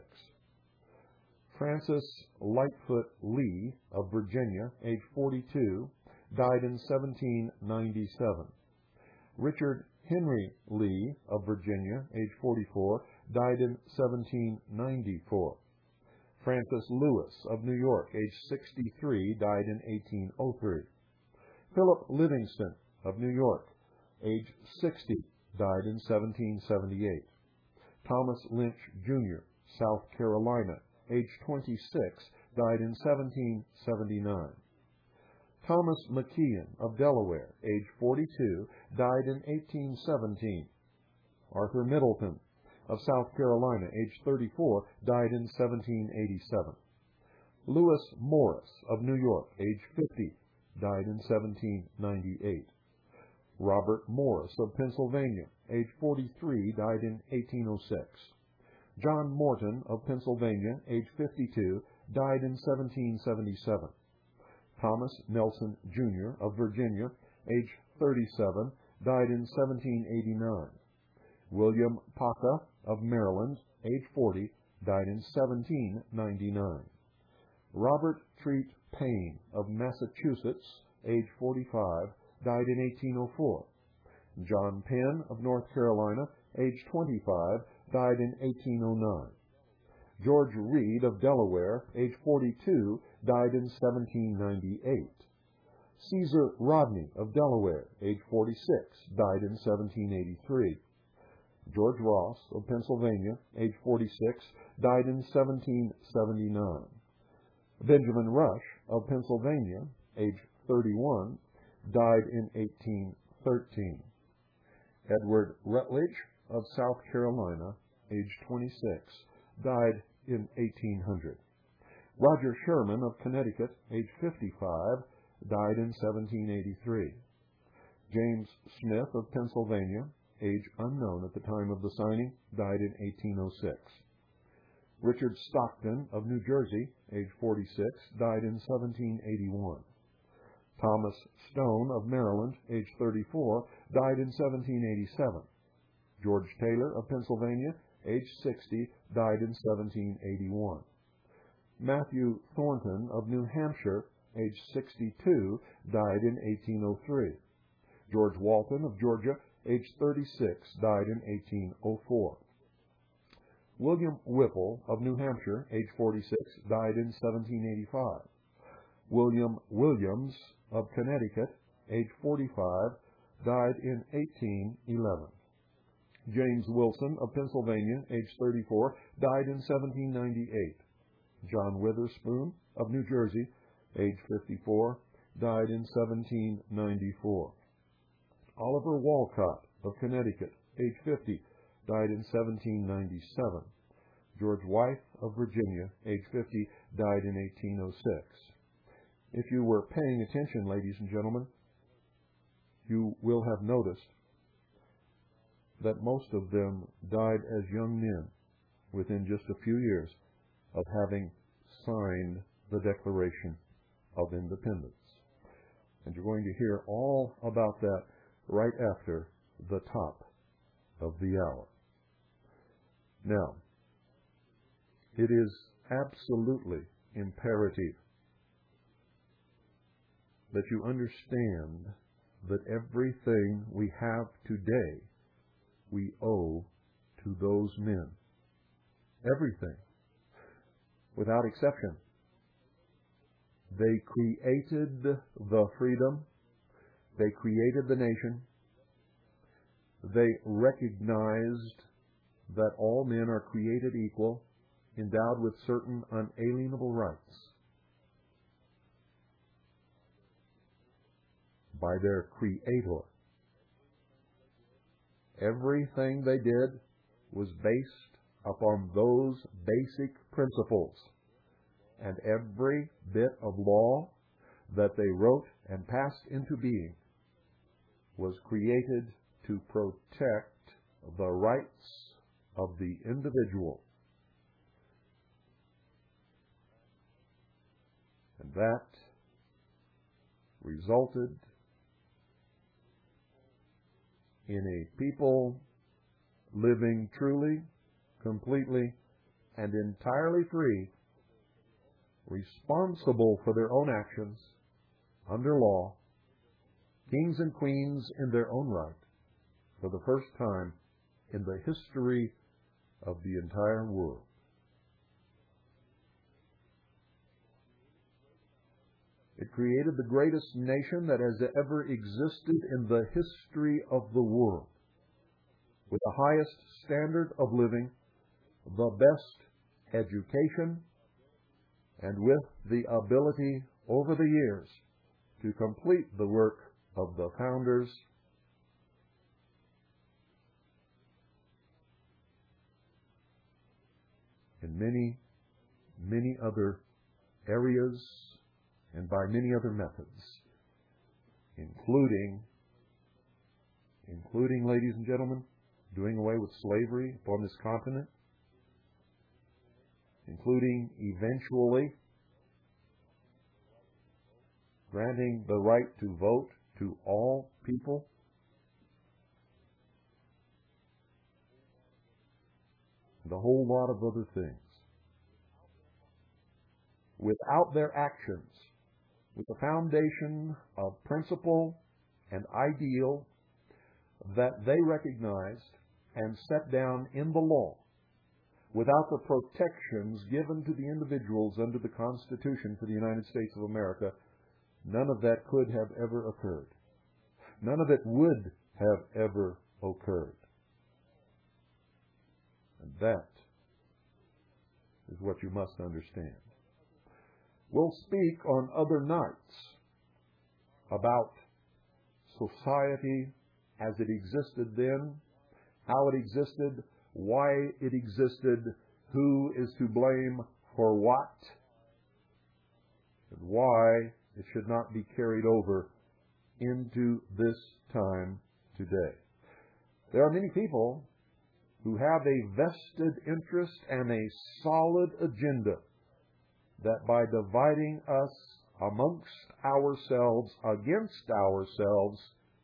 Francis Lightfoot Lee of Virginia, age 42, died in 1797. Richard Henry Lee of Virginia, age 44, died in 1794. Francis Lewis of New York, age 63, died in 1803. Philip Livingston of New York, age 60, died in 1778. Thomas Lynch, Jr., South Carolina, age 26, died in 1779. Thomas McKeon of Delaware, age 42, died in 1817. Arthur Middleton of South Carolina, age 34, died in 1787. Lewis Morris of New York, age 50, died in 1798. Robert Morris of Pennsylvania, age 43, died in 1806. John Morton of Pennsylvania, age 52, died in 1777. Thomas Nelson, Jr. of Virginia, age 37, died in 1789. William Paca of Maryland, age 40, died in 1799. Robert Treat Paine of Massachusetts, age 45, died in 1804. John Penn of North Carolina, age 25, died in 1809. George Reed of Delaware, age 42, died in 1798. Caesar Rodney of Delaware, age 46, died in 1783. George Ross of Pennsylvania, age 46, died in 1779. Benjamin Rush of Pennsylvania, age 31, died in 1813. Edward Rutledge of South Carolina, age 26, died in 1800. Roger Sherman of Connecticut, age 55, died in 1783. James Smith of Pennsylvania, age unknown at the time of the signing, died in 1806. Richard Stockton of New Jersey, age 46, died in 1781. Thomas Stone of Maryland, age 34, died in 1787. George Taylor of Pennsylvania, age 60, died in 1781. Matthew Thornton of New Hampshire, age 62, died in 1803. George Walton of Georgia, age 36, died in 1804. William Whipple of New Hampshire, age 46, died in 1785. William Williams of Connecticut, age 45, died in 1811. James Wilson of Pennsylvania, age 34, died in 1798. John Witherspoon of New Jersey, age 54, died in 1794. Oliver Walcott of Connecticut, age 50, died in 1797. George Wythe of Virginia, age 50, died in 1806. If you were paying attention, ladies and gentlemen, you will have noticed that most of them died as young men within just a few years of having signed the Declaration of Independence. And you're going to hear all about that right after the top of the hour. Now, it is absolutely imperative that you understand that everything we have today we owe to those men. Everything, without exception. They created the freedom. They created the nation. They recognized that all men are created equal, endowed with certain unalienable rights. By their Creator. Everything they did was based upon those basic principles. And every bit of law that they wrote and passed into being was created to protect the rights of the individual. And that resulted in a people living truly, completely, and entirely free, responsible for their own actions, under law, kings and queens in their own right, for the first time in the history of the entire world. It created the greatest nation that has ever existed in the history of the world, with the highest standard of living, the best education, and with the ability over the years to complete the work of the founders in many, many other areas and by many other methods, including, ladies and gentlemen, doing away with slavery upon this continent, including eventually granting the right to vote to all people, and a whole lot of other things. Without their actions, with the foundation of principle and ideal that they recognized and set down in the law, without the protections given to the individuals under the Constitution for the United States of America, none of that could have ever occurred. None of it would have ever occurred. And that is what you must understand. We'll speak on other nights about society as it existed then, how it existed, why it existed, who is to blame for what, and why it should not be carried over into this time today. There are many people who have a vested interest and a solid agenda that by dividing us amongst ourselves, against ourselves,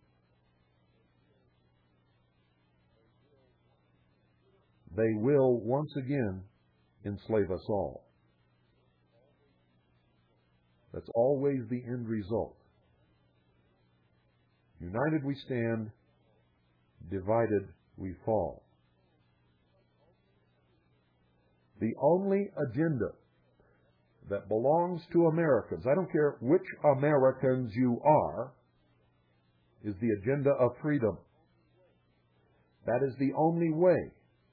they will once again enslave us all. That's always the end result. United we stand, divided we fall. The only agenda that belongs to Americans, I don't care which Americans you are, is the agenda of freedom. That is the only way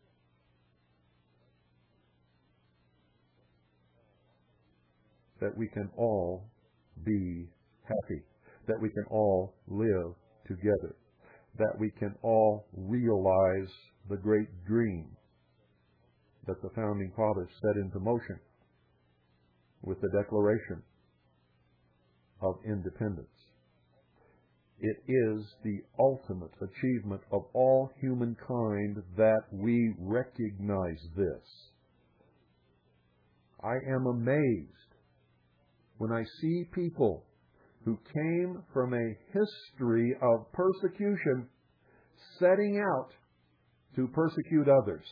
that we can all be happy, that we can all live together, that we can all realize the great dream that the Founding Fathers set into motion with the Declaration of Independence. It is the ultimate achievement of all humankind that we recognize this. I am amazed when I see people who came from a history of persecution setting out to persecute others.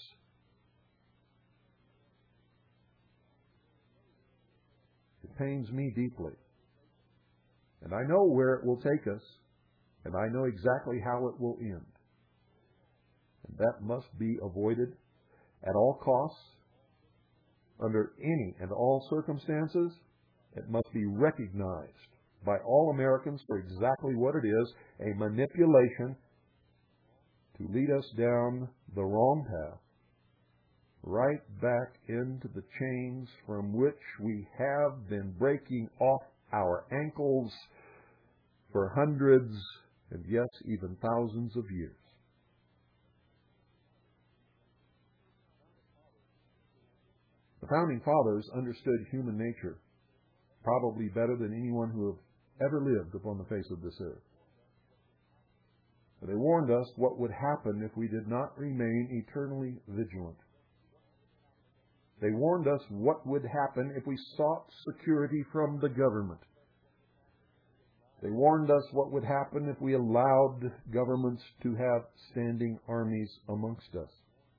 It pains me deeply. And I know where it will take us, and I know exactly how it will end. And that must be avoided at all costs, under any and all circumstances. It must be recognized by all Americans for exactly what it is, a manipulation to lead us down the wrong path, right back into the chains from which we have been breaking off our ankles for hundreds and yes, even thousands of years. The Founding Fathers understood human nature probably better than anyone who have ever lived upon the face of this earth. They warned us what would happen if we did not remain eternally vigilant. They warned us what would happen if we sought security from the government. They warned us what would happen if we allowed governments to have standing armies amongst us.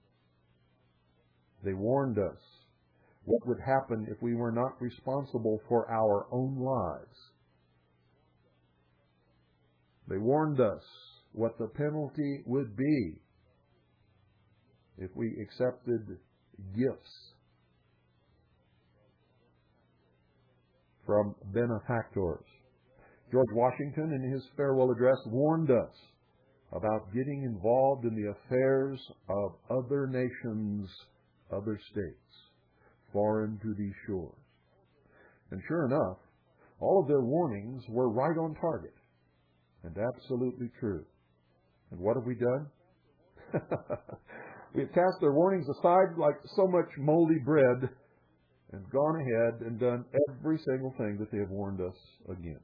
They warned us what would happen if we were not responsible for our own lives. They warned us what the penalty would be if we accepted gifts from benefactors. George Washington, in his farewell address, warned us about getting involved in the affairs of other nations, other states, foreign to these shores. And sure enough, all of their warnings were right on target and absolutely true. And what have we done? We've cast their warnings aside like so much moldy bread and gone ahead and done every single thing that they have warned us against.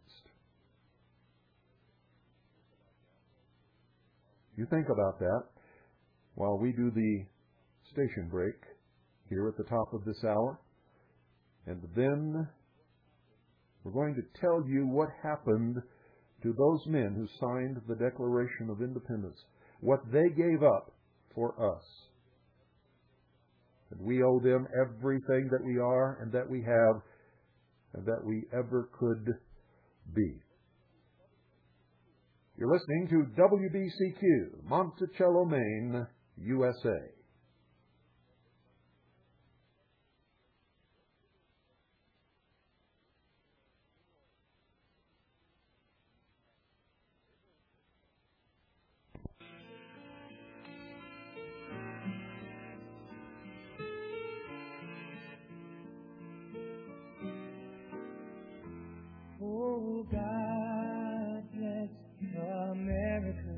You think about that while we do the station break here at the top of this hour, and then We're going to tell you what happened to those men who signed the Declaration of Independence, what they gave up for us. And we owe them everything that we are and that we have and that we ever could be. You're listening to WBCQ, Monticello, Maine, USA. Oh, God bless America,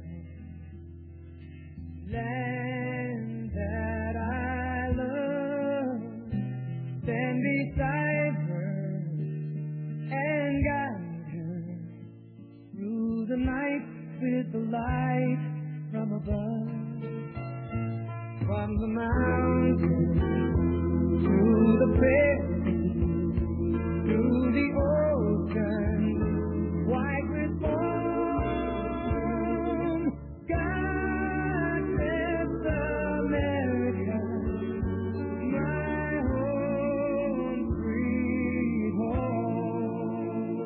land that I love. Stand beside her and guide her through the night with the light from above. From the mountains to the prairie, through the ocean, white with foam. God bless America, my home, sweet home.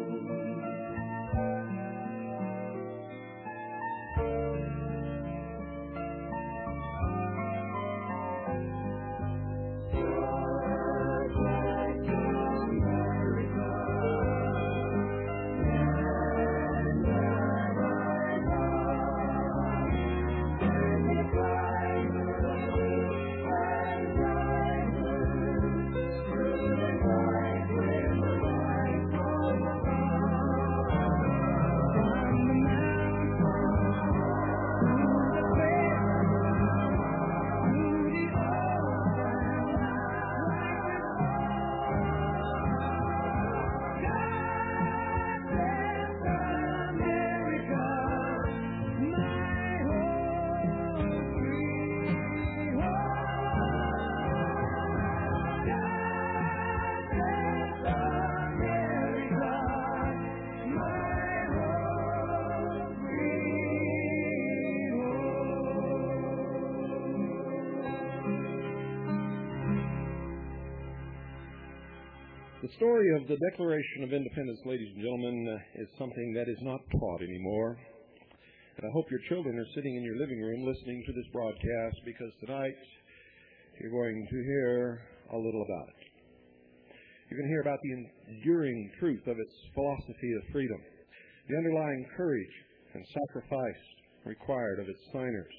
The story of the Declaration of Independence, ladies and gentlemen, is something that is not taught anymore. And I hope your children are sitting in your living room listening to this broadcast, because tonight you're going to hear a little about it. You're going to hear about the enduring truth of its philosophy of freedom, the underlying courage and sacrifice required of its signers.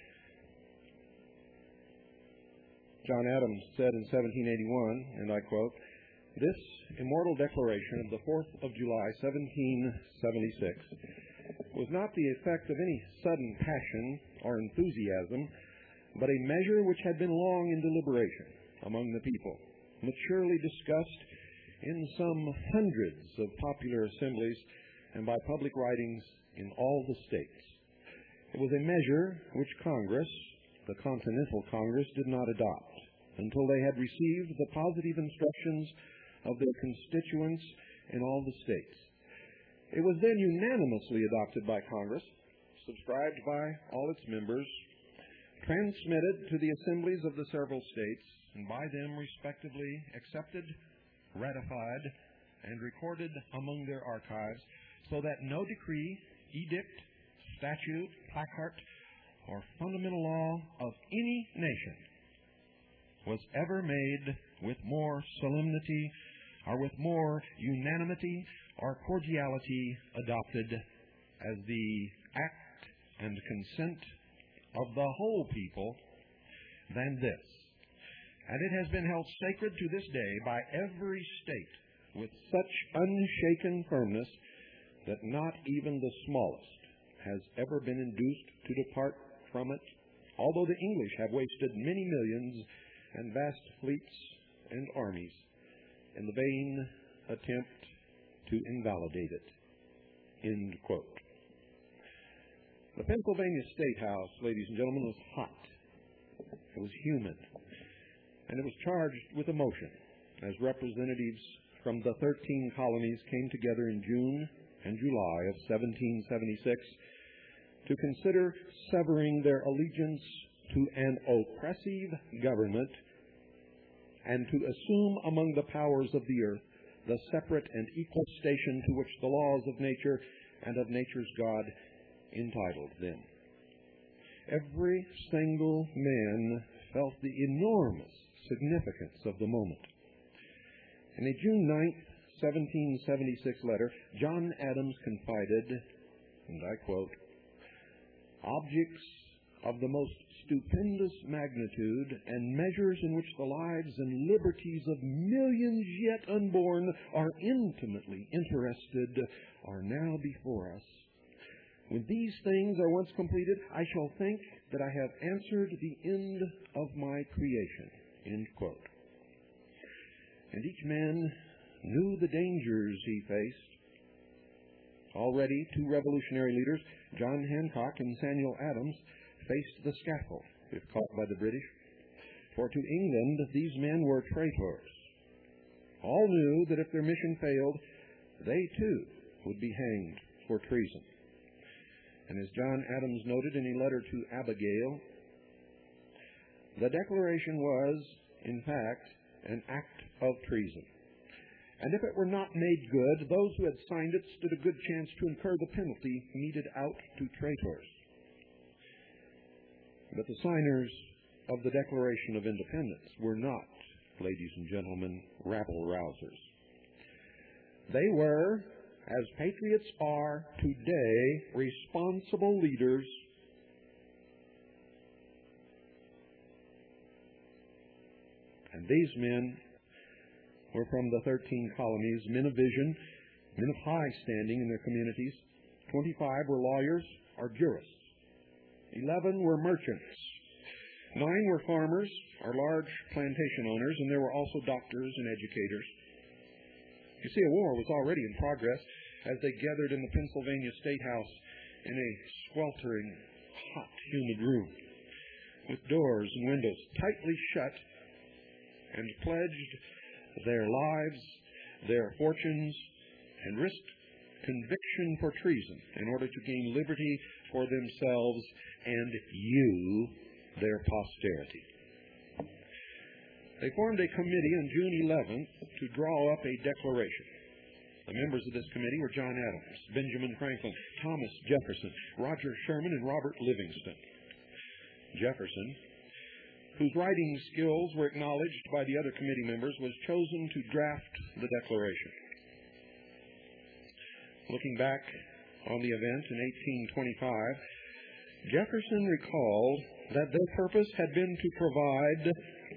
John Adams said in 1781, and I quote, "This immortal declaration of the 4th of July, 1776, was not the effect of any sudden passion or enthusiasm, but a measure which had been long in deliberation among the people, maturely discussed in some hundreds of popular assemblies and by public writings in all the states. It was a measure which Congress, the Continental Congress, did not adopt until they had received the positive instructions of their constituents in all the states. It was then unanimously adopted by Congress, subscribed by all its members, transmitted to the assemblies of the several states, and by them respectively accepted, ratified, and recorded among their archives, so that no decree, edict, statute, placard, or fundamental law of any nation was ever made with more solemnity or with more unanimity or cordiality adopted as the act and consent of the whole people than this. And it has been held sacred to this day by every state with such unshaken firmness that not even the smallest has ever been induced to depart from it, although the English have wasted many millions and vast fleets and armies in the vain attempt to invalidate it." End quote. The Pennsylvania State House, ladies and gentlemen, was hot. It was humid. And it was charged with emotion as representatives from the 13 colonies came together in June and July of 1776 to consider severing their allegiance to an oppressive government and to assume among the powers of the earth the separate and equal station to which the laws of nature and of nature's God entitled them. Every single man felt the enormous significance of the moment. In a June 9th, 1776 letter, John Adams confided, and I quote, "Objects of the most stupendous magnitude and measures in which the lives and liberties of millions yet unborn are intimately interested are now before us. When these things are once completed, I shall think that I have answered the end of my creation." End quote. And each man knew the dangers he faced. Already, two revolutionary leaders, John Hancock and Samuel Adams, faced the scaffold if caught by the British. For to England, these men were traitors. All knew that if their mission failed, they too would be hanged for treason. And as John Adams noted in a letter to Abigail, the declaration was, in fact, an act of treason. And if it were not made good, those who had signed it stood a good chance to incur the penalty meted out to traitors. But the signers of the Declaration of Independence were not, ladies and gentlemen, rabble-rousers. They were, as patriots are today, responsible leaders and these men were from the 13 colonies, men of vision, men of high standing in their communities. 25 were lawyers or jurists. 11 were merchants. 9 were farmers or large plantation owners, and there were also doctors and educators. You see, a war was already in progress as they gathered in the Pennsylvania State House in a sweltering, hot, humid room with doors and windows tightly shut, and pledged their lives, their fortunes, and risked conviction for treason in order to gain liberty for themselves and you, their posterity. They formed a committee on June 11th to draw up a declaration. The members of this committee were John Adams, Benjamin Franklin, Thomas Jefferson, Roger Sherman, and Robert Livingston. Jefferson, whose writing skills were acknowledged by the other committee members, was chosen to draft the declaration. Looking back on the event in 1825, Jefferson recalled that their purpose had been to provide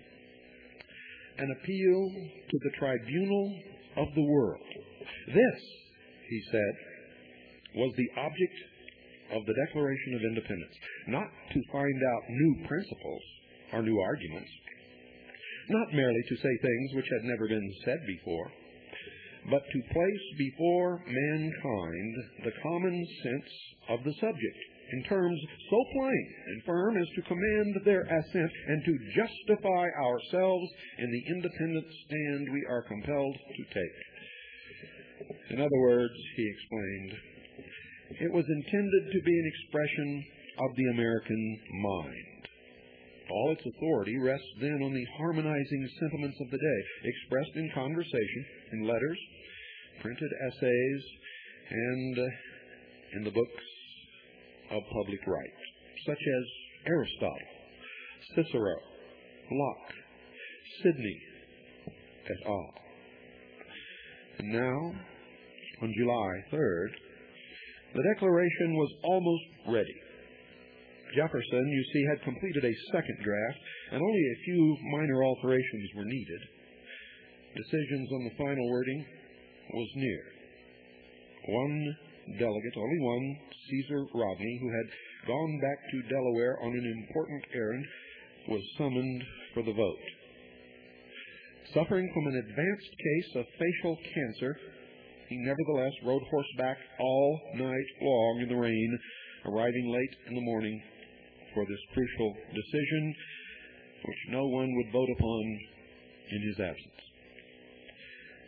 an appeal to the tribunal of the world. This, he said, was the object of the Declaration of Independence, not to find out new principles or new arguments, not merely to say things which had never been said before, but to place before mankind the common sense of the subject in terms so plain and firm as to command their assent and to justify ourselves in the independent stand we are compelled to take. In other words, he explained, it was intended to be an expression of the American mind. All its authority rests then on the harmonizing sentiments of the day, expressed in conversation, in letters, printed essays, and in the books of public right, such as Aristotle, Cicero, Locke, Sidney, et al. And now, on July 3rd, the Declaration was almost ready. Jefferson, you see, had completed a second draft, and only a few minor alterations were needed. Decisions on the final wording was near. One delegate, only one, Caesar Rodney, who had gone back to Delaware on an important errand, was summoned for the vote. Suffering from an advanced case of facial cancer, he nevertheless rode horseback all night long in the rain, arriving late in the morning for this crucial decision, which no one would vote upon in his absence.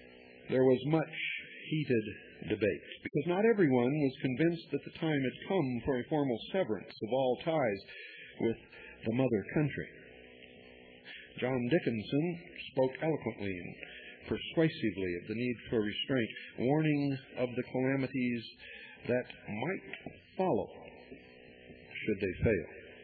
there was much heated debate, because not everyone was convinced that the time had come for a formal severance of all ties with the mother country. John Dickinson spoke eloquently and persuasively of the need for restraint, warning of the calamities that might follow should they fail.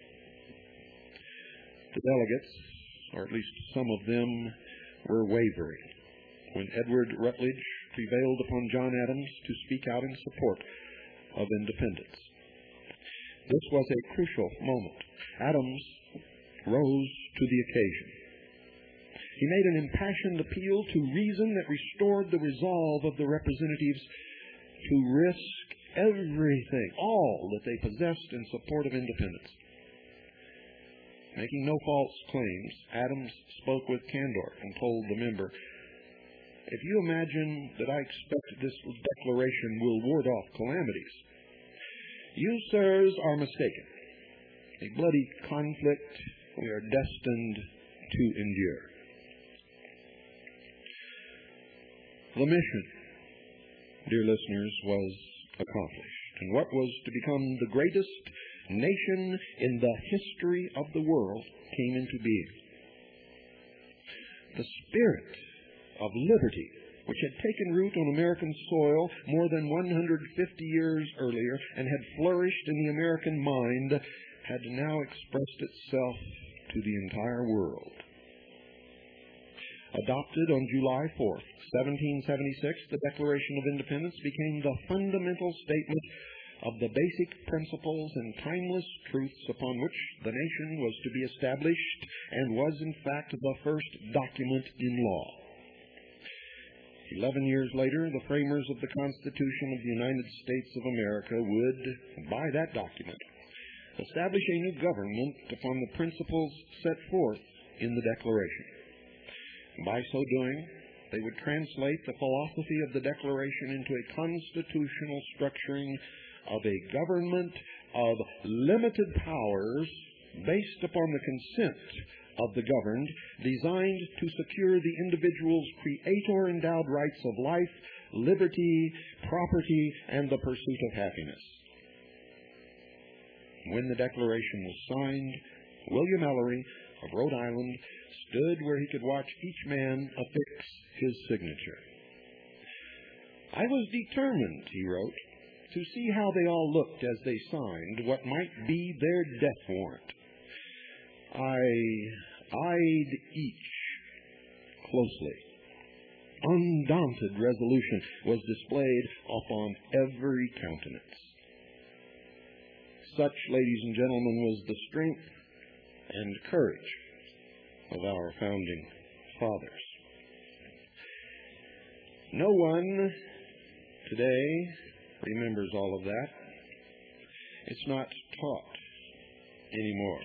The delegates, or at least some of them, were wavering when Edward Rutledge prevailed upon John Adams to speak out in support of independence. This was a crucial moment. Adams rose to the occasion. He made an impassioned appeal to reason that restored the resolve of the representatives to risk everything, all that they possessed in support of independence. Making no false claims, Adams spoke with candor and told the member, "If you imagine that I expect this declaration will ward off calamities, you, sirs, are mistaken. A bloody conflict we are destined to endure." The mission, dear listeners, was accomplished, and what was to become the greatest nation in the history of the world came into being. The spirit of liberty, which had taken root on American soil more than 150 years earlier and had flourished in the American mind, had now expressed itself to the entire world. Adopted on July 4th, 1776, the Declaration of Independence became the fundamental statement of the basic principles and timeless truths upon which the nation was to be established, and was in fact the first document in law. 11 years later, the framers of the Constitution of the United States of America would, by that document, establish a new government upon the principles set forth in the Declaration. By so doing, they would translate the philosophy of the Declaration into a constitutional structuring of a government of limited powers based upon the consent of the governed, designed to secure the individual's creator-endowed rights of life, liberty, property, and the pursuit of happiness. When the Declaration was signed, William Ellery of Rhode Island stood where he could watch each man affix his signature. "I was determined," he wrote, "to see how they all looked as they signed what might be their death warrant. I eyed each closely. Undaunted resolution was displayed upon every countenance." Such, ladies and gentlemen, was the strength and courage of our founding fathers. No one today remembers all of that. It's not taught anymore.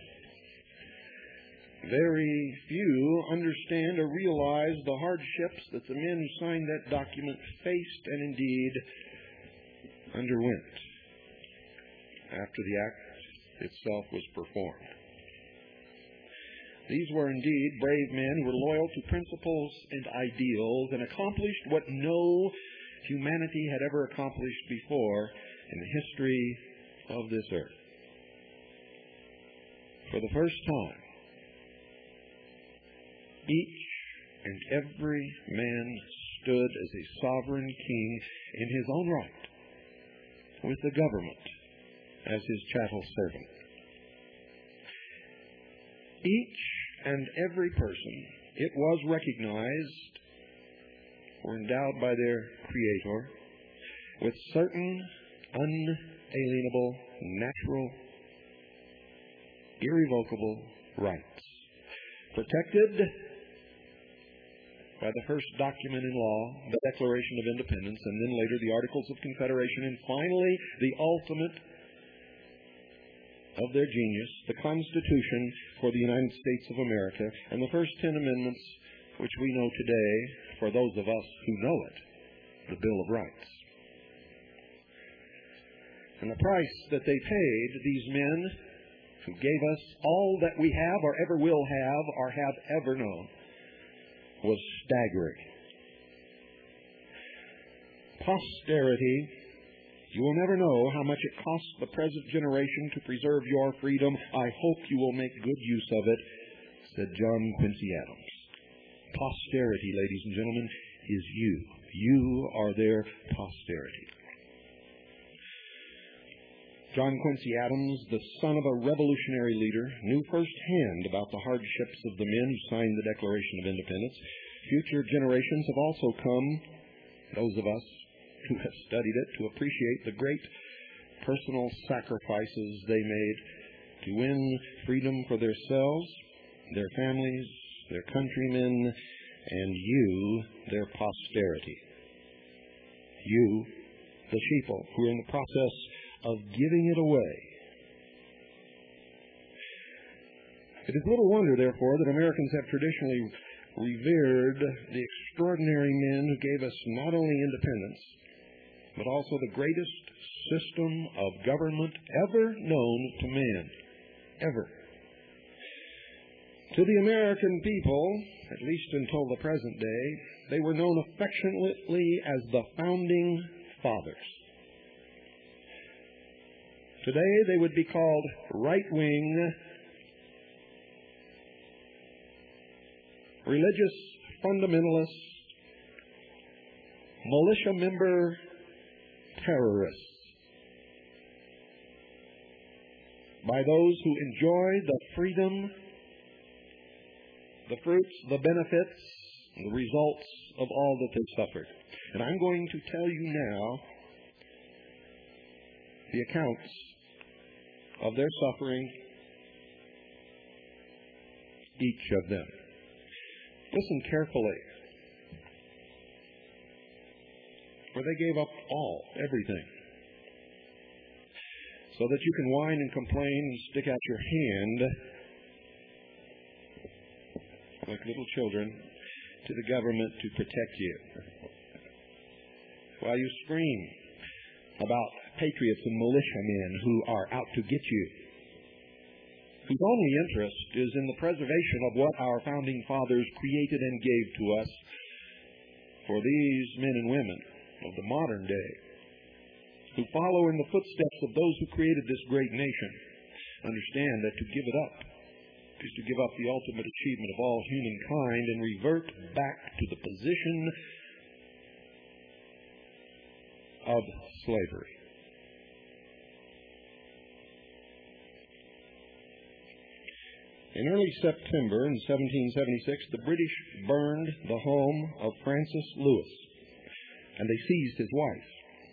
Very few understand or realize the hardships that the men who signed that document faced and indeed underwent after the act itself was performed. These were indeed brave men who were loyal to principles and ideals and accomplished what no humanity had ever accomplished before in the history of this earth. For the first time, each and every man stood as a sovereign king in his own right, with the government as his chattel servant. Each and every person, it was recognized, were endowed by their Creator with certain unalienable, natural, irrevocable rights, protected by the first document in law, the Declaration of Independence, and then later the Articles of Confederation, and finally the ultimate of their genius, the Constitution for the United States of America, and the first 10 amendments, which we know today, for those of us who know it, the Bill of Rights. And the price that they paid, these men who gave us all that we have or ever will have or have ever known, was staggering. posterity, you will never know how much it costs the present generation to preserve your freedom. I hope you will make good use of it, said John Quincy Adams. Posterity, ladies and gentlemen, is you. You are their posterity. John Quincy Adams, the son of a revolutionary leader, knew firsthand about the hardships of the men who signed the Declaration of Independence. Future generations have also come, those of us who have studied it, to appreciate the great personal sacrifices they made to win freedom for themselves, their families, their countrymen, and you, their posterity. You, the sheeple, who are in the process of giving it away. It is little wonder, therefore, that Americans have traditionally revered the extraordinary men who gave us not only independence, but also the greatest system of government ever known to man. Ever. To the American people, at least until the present day, they were known affectionately as the Founding Fathers. Today they would be called right-wing, religious fundamentalists, militia member terrorists, by those who enjoy the freedom, the fruits, the benefits, the results of all that they suffered. And I'm going to tell you now the accounts of their suffering, each of them. Listen carefully. For they gave up all, everything, so that you can whine and complain and stick out your hand like little children to the government to protect you, while you scream about patriots and militiamen who are out to get you, whose only interest is in the preservation of what our founding fathers created and gave to us. For these men and women of the modern day, who follow in the footsteps of those who created this great nation, understand that to give it up is to give up the ultimate achievement of all humankind and revert back to the position of slavery. In early September in 1776, the British burned the home of Francis Lewis, and they seized his wife.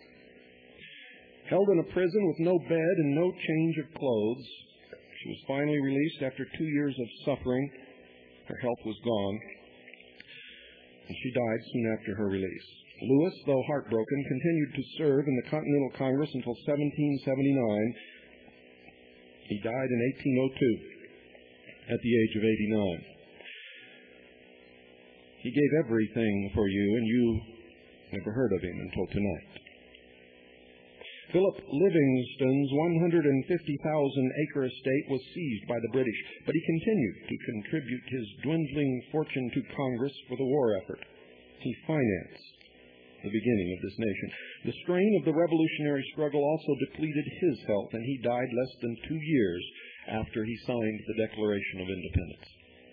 Held in a prison with no bed and no change of clothes, she was finally released after 2 years of suffering. Her health was gone, and she died soon after her release. Lewis, though heartbroken, continued to serve in the Continental Congress until 1779. He died in 1802 at the age of 89. He gave everything for you, and you never heard of him until tonight. Philip Livingston's 150,000-acre estate was seized by the British, but he continued to contribute his dwindling fortune to Congress for the war effort. He financed the beginning of this nation. The strain of the revolutionary struggle also depleted his health, and he died less than 2 years after he signed the Declaration of Independence.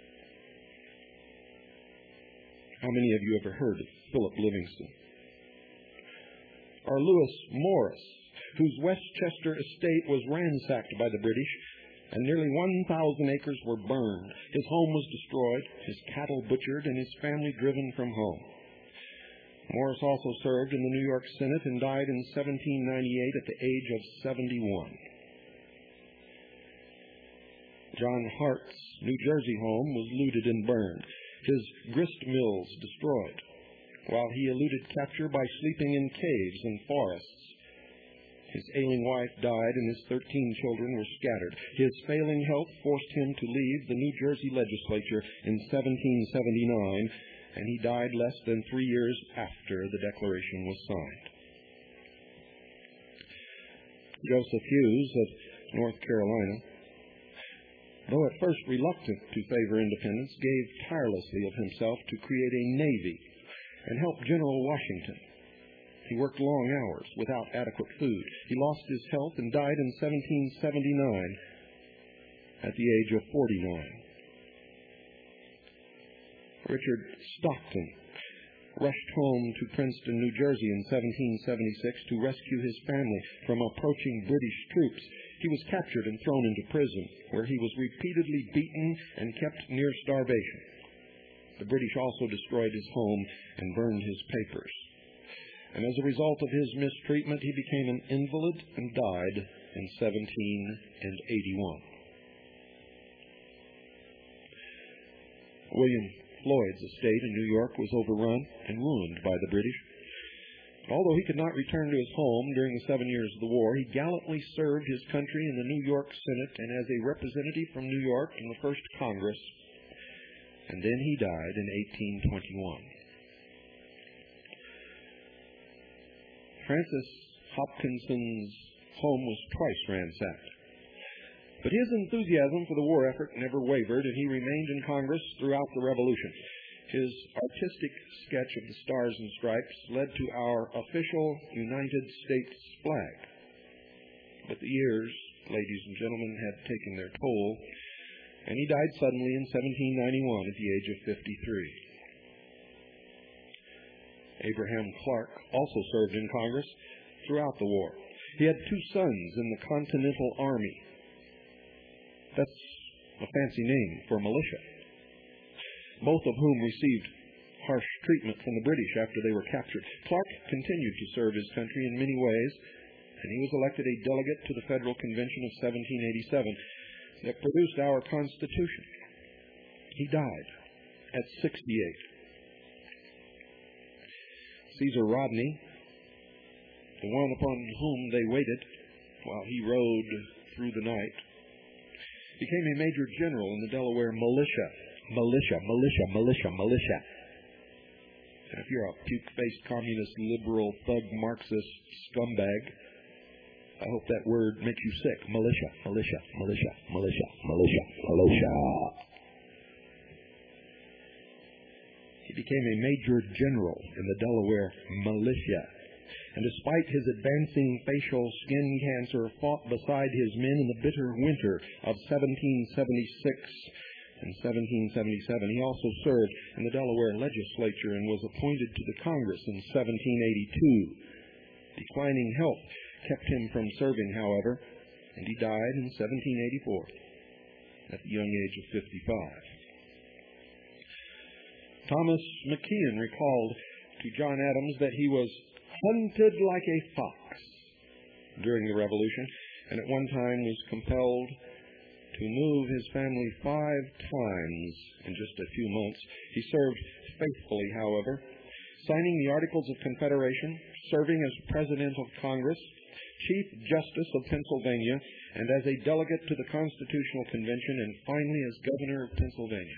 How many of you ever heard of Philip Livingston? Or Lewis Morris, whose Westchester estate was ransacked by the British, and nearly 1,000 acres were burned. His home was destroyed, his cattle butchered, and his family driven from home. Morris also served in the New York Senate and died in 1798 at the age of 71. John Hart's New Jersey home was looted and burned, his grist mills destroyed, while he eluded capture by sleeping in caves and forests. His ailing wife died and his 13 children were scattered. His failing health forced him to leave the New Jersey legislature in 1779, and he died less than 3 years after the Declaration was signed. Joseph Hughes of North Carolina, though at first reluctant to favor independence, gave tirelessly of himself to create a navy and help General Washington. He worked long hours without adequate food. He lost his health and died in 1779 at the age of 49. Richard Stockton rushed home to Princeton, New Jersey in 1776 to rescue his family from approaching British troops. He was captured and thrown into prison, where he was repeatedly beaten and kept near starvation. The British also destroyed his home and burned his papers. And as a result of his mistreatment, he became an invalid and died in 1781. William Floyd's estate in New York was overrun and ruined by the British. Although he could not return to his home during the 7 years of the war, he gallantly served his country in the New York Senate and as a representative from New York in the First Congress. And then he died in 1821. Francis Hopkinson's home was twice ransacked. But his enthusiasm for the war effort never wavered, and he remained in Congress throughout the Revolution. His artistic sketch of the Stars and Stripes led to our official United States flag. But the years, ladies and gentlemen, had taken their toll, and he died suddenly in 1791 at the age of 53. Abraham Clark also served in Congress throughout the war. He had 2 sons in the Continental Army. That's a fancy name for militia, both of whom received harsh treatment from the British after they were captured. Clark continued to serve his country in many ways, and he was elected a delegate to the Federal Convention of 1787 that produced our Constitution. He died at 68. Caesar Rodney, the one upon whom they waited while he rode through the night, became a major general in the Delaware militia. And if you're a puke-faced communist, liberal, thug, Marxist scumbag, I hope that word makes you sick. Militia. He became a major general in the Delaware militia. And despite his advancing facial skin cancer, fought beside his men in the bitter winter of 1776 and 1777. He also served in the Delaware legislature and was appointed to the Congress in 1782. Declining health kept him from serving, however, and he died in 1784 at the young age of 55. Thomas McKeon recalled to John Adams that he was hunted like a fox during the Revolution, and at one time was compelled to move his family 5 times in just a few months. He served faithfully, however, signing the Articles of Confederation, serving as President of Congress, Chief Justice of Pennsylvania, and as a delegate to the Constitutional Convention, and finally as Governor of Pennsylvania.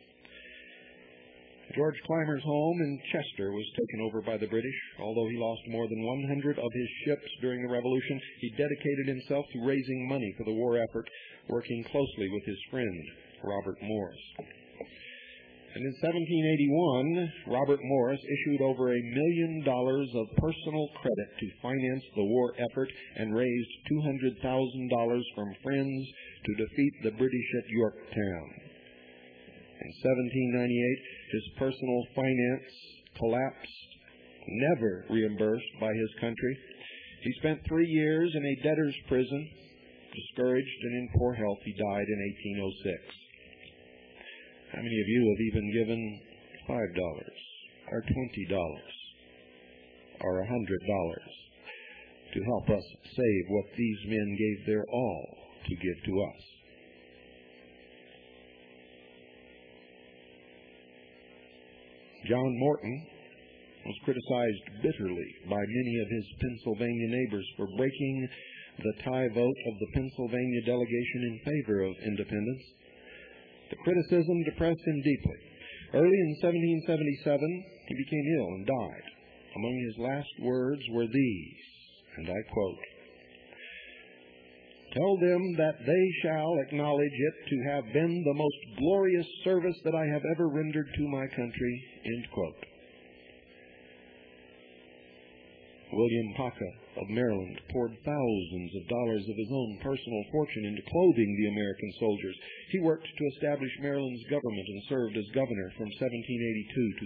George Clymer's home in Chester was taken over by the British. Although he lost more than 100 of his ships during the Revolution, he dedicated himself to raising money for the war effort, working closely with his friend, Robert Morris. And in 1781, Robert Morris issued over $1 million of personal credit to finance the war effort and raised $200,000 from friends to defeat the British at Yorktown. In 1798, his personal finance collapsed, never reimbursed by his country. He spent 3 years in a debtor's prison. Discouraged and in poor health, he died in 1806. How many of you have even given $5 or $20 or $100 to help us save what these men gave their all to give to us? John Morton was criticized bitterly by many of his Pennsylvania neighbors for breaking the tie vote of the Pennsylvania delegation in favor of independence. The criticism depressed him deeply. Early in 1777, he became ill and died. Among his last words were these, and I quote, "Tell them that they shall acknowledge it to have been the most glorious service that I have ever rendered to my country," end quote. William Paca of Maryland poured thousands of dollars of his own personal fortune into clothing the American soldiers. He worked to establish Maryland's government and served as governor from 1782 to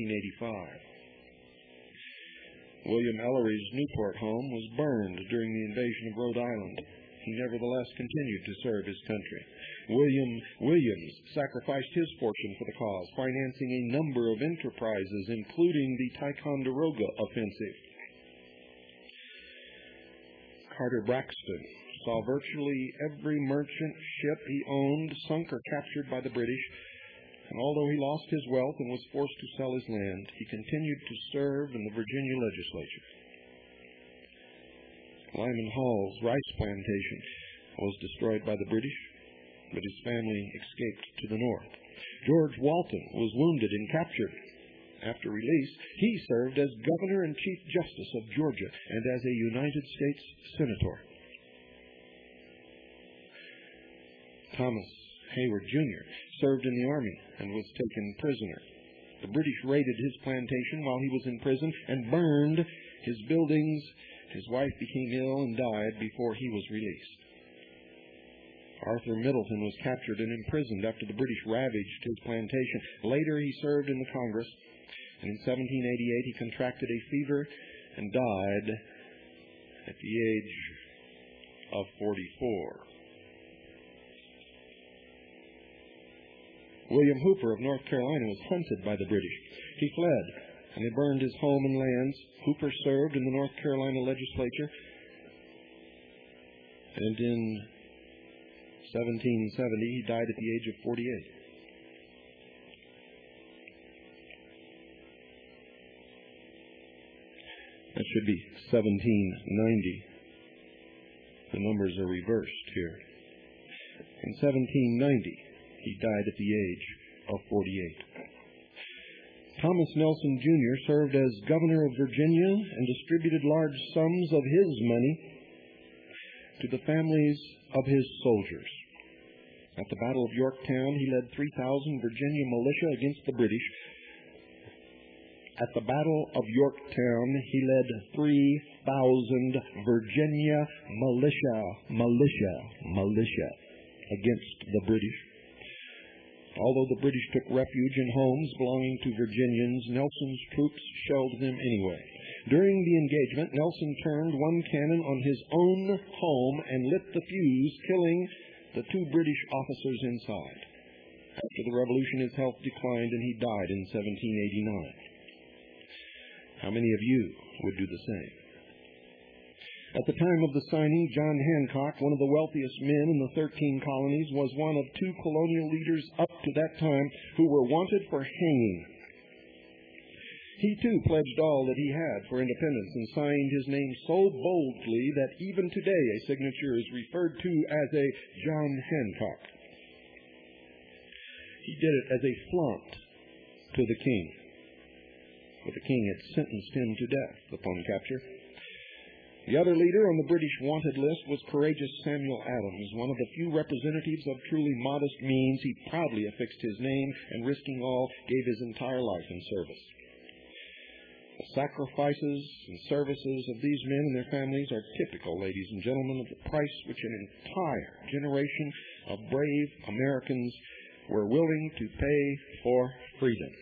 1785. William Ellery's Newport home was burned during the invasion of Rhode Island. He nevertheless continued to serve his country. William Williams sacrificed his fortune for the cause, financing a number of enterprises, including the Ticonderoga offensive. Carter Braxton saw virtually every merchant ship he owned sunk or captured by the British, and although he lost his wealth and was forced to sell his land, he continued to serve in the Virginia legislature. Lyman Hall's rice plantation was destroyed by the British, but his family escaped to the north. George Walton was wounded and captured. After release, he served as Governor and Chief Justice of Georgia and as a United States Senator. Thomas Hayward, Jr. served in the Army and was taken prisoner. The British raided his plantation while he was in prison and burned his buildings. His wife became ill and died before he was released. Arthur Middleton was captured and imprisoned after the British ravaged his plantation. Later, he served in the Congress, and in 1788 he contracted a fever and died at the age of 44. William Hooper of North Carolina was hunted by the British. He fled, and they burned his home and lands. Hooper served in the North Carolina legislature, and in 1770 he died at the age of 48. That should be 1790. The numbers are reversed here. In 1790, he died at the age of 48. Thomas Nelson, Jr. served as governor of Virginia and distributed large sums of his money to the families of his soldiers. At the Battle of Yorktown, he led 3,000 Virginia militia against the British. At the Battle of Yorktown, he led 3,000 Virginia militia against the British. Although the British took refuge in homes belonging to Virginians, Nelson's troops shelled them anyway. During the engagement, Nelson turned one cannon on his own home and lit the fuse, killing the 2 British officers inside. After the Revolution, his health declined and he died in 1789. How many of you would do the same? At the time of the signing, John Hancock, one of the wealthiest men in the 13 colonies, was one of 2 colonial leaders up to that time who were wanted for hanging. He, too, pledged all that he had for independence and signed his name so boldly that even today a signature is referred to as a John Hancock. He did it as a flaunt to the king, but the king had sentenced him to death upon capture. The other leader on the British wanted list was courageous Samuel Adams, one of the few representatives of truly modest means. He proudly affixed his name and, risking all, gave his entire life in service. The sacrifices and services of these men and their families are typical, ladies and gentlemen, of the price which an entire generation of brave Americans were willing to pay for freedom.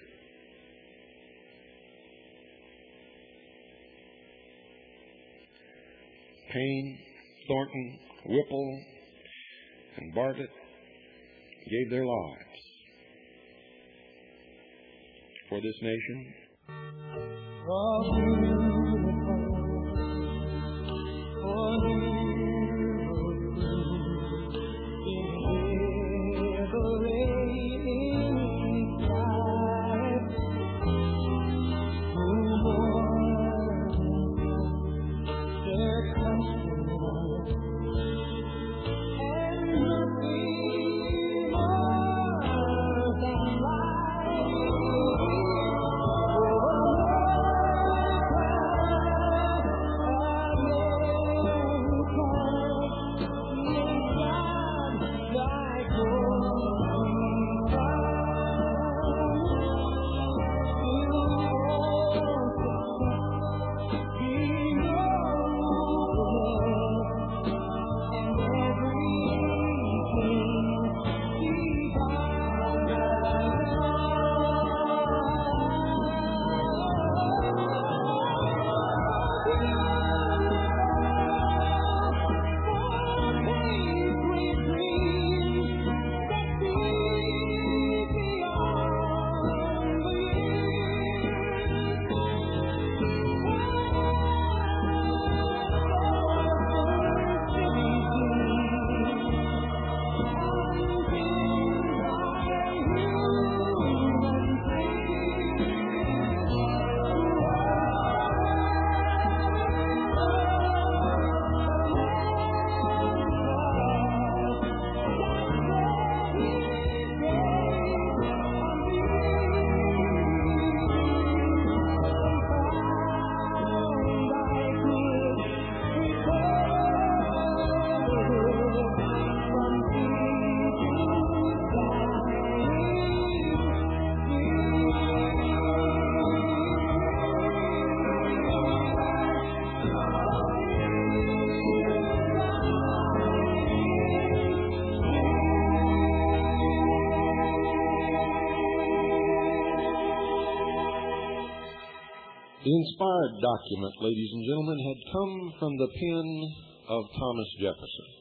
Payne, Thornton, Whipple, and Bartlett gave their lives for this nation. The inspired document, ladies and gentlemen, had come from the pen of Thomas Jefferson.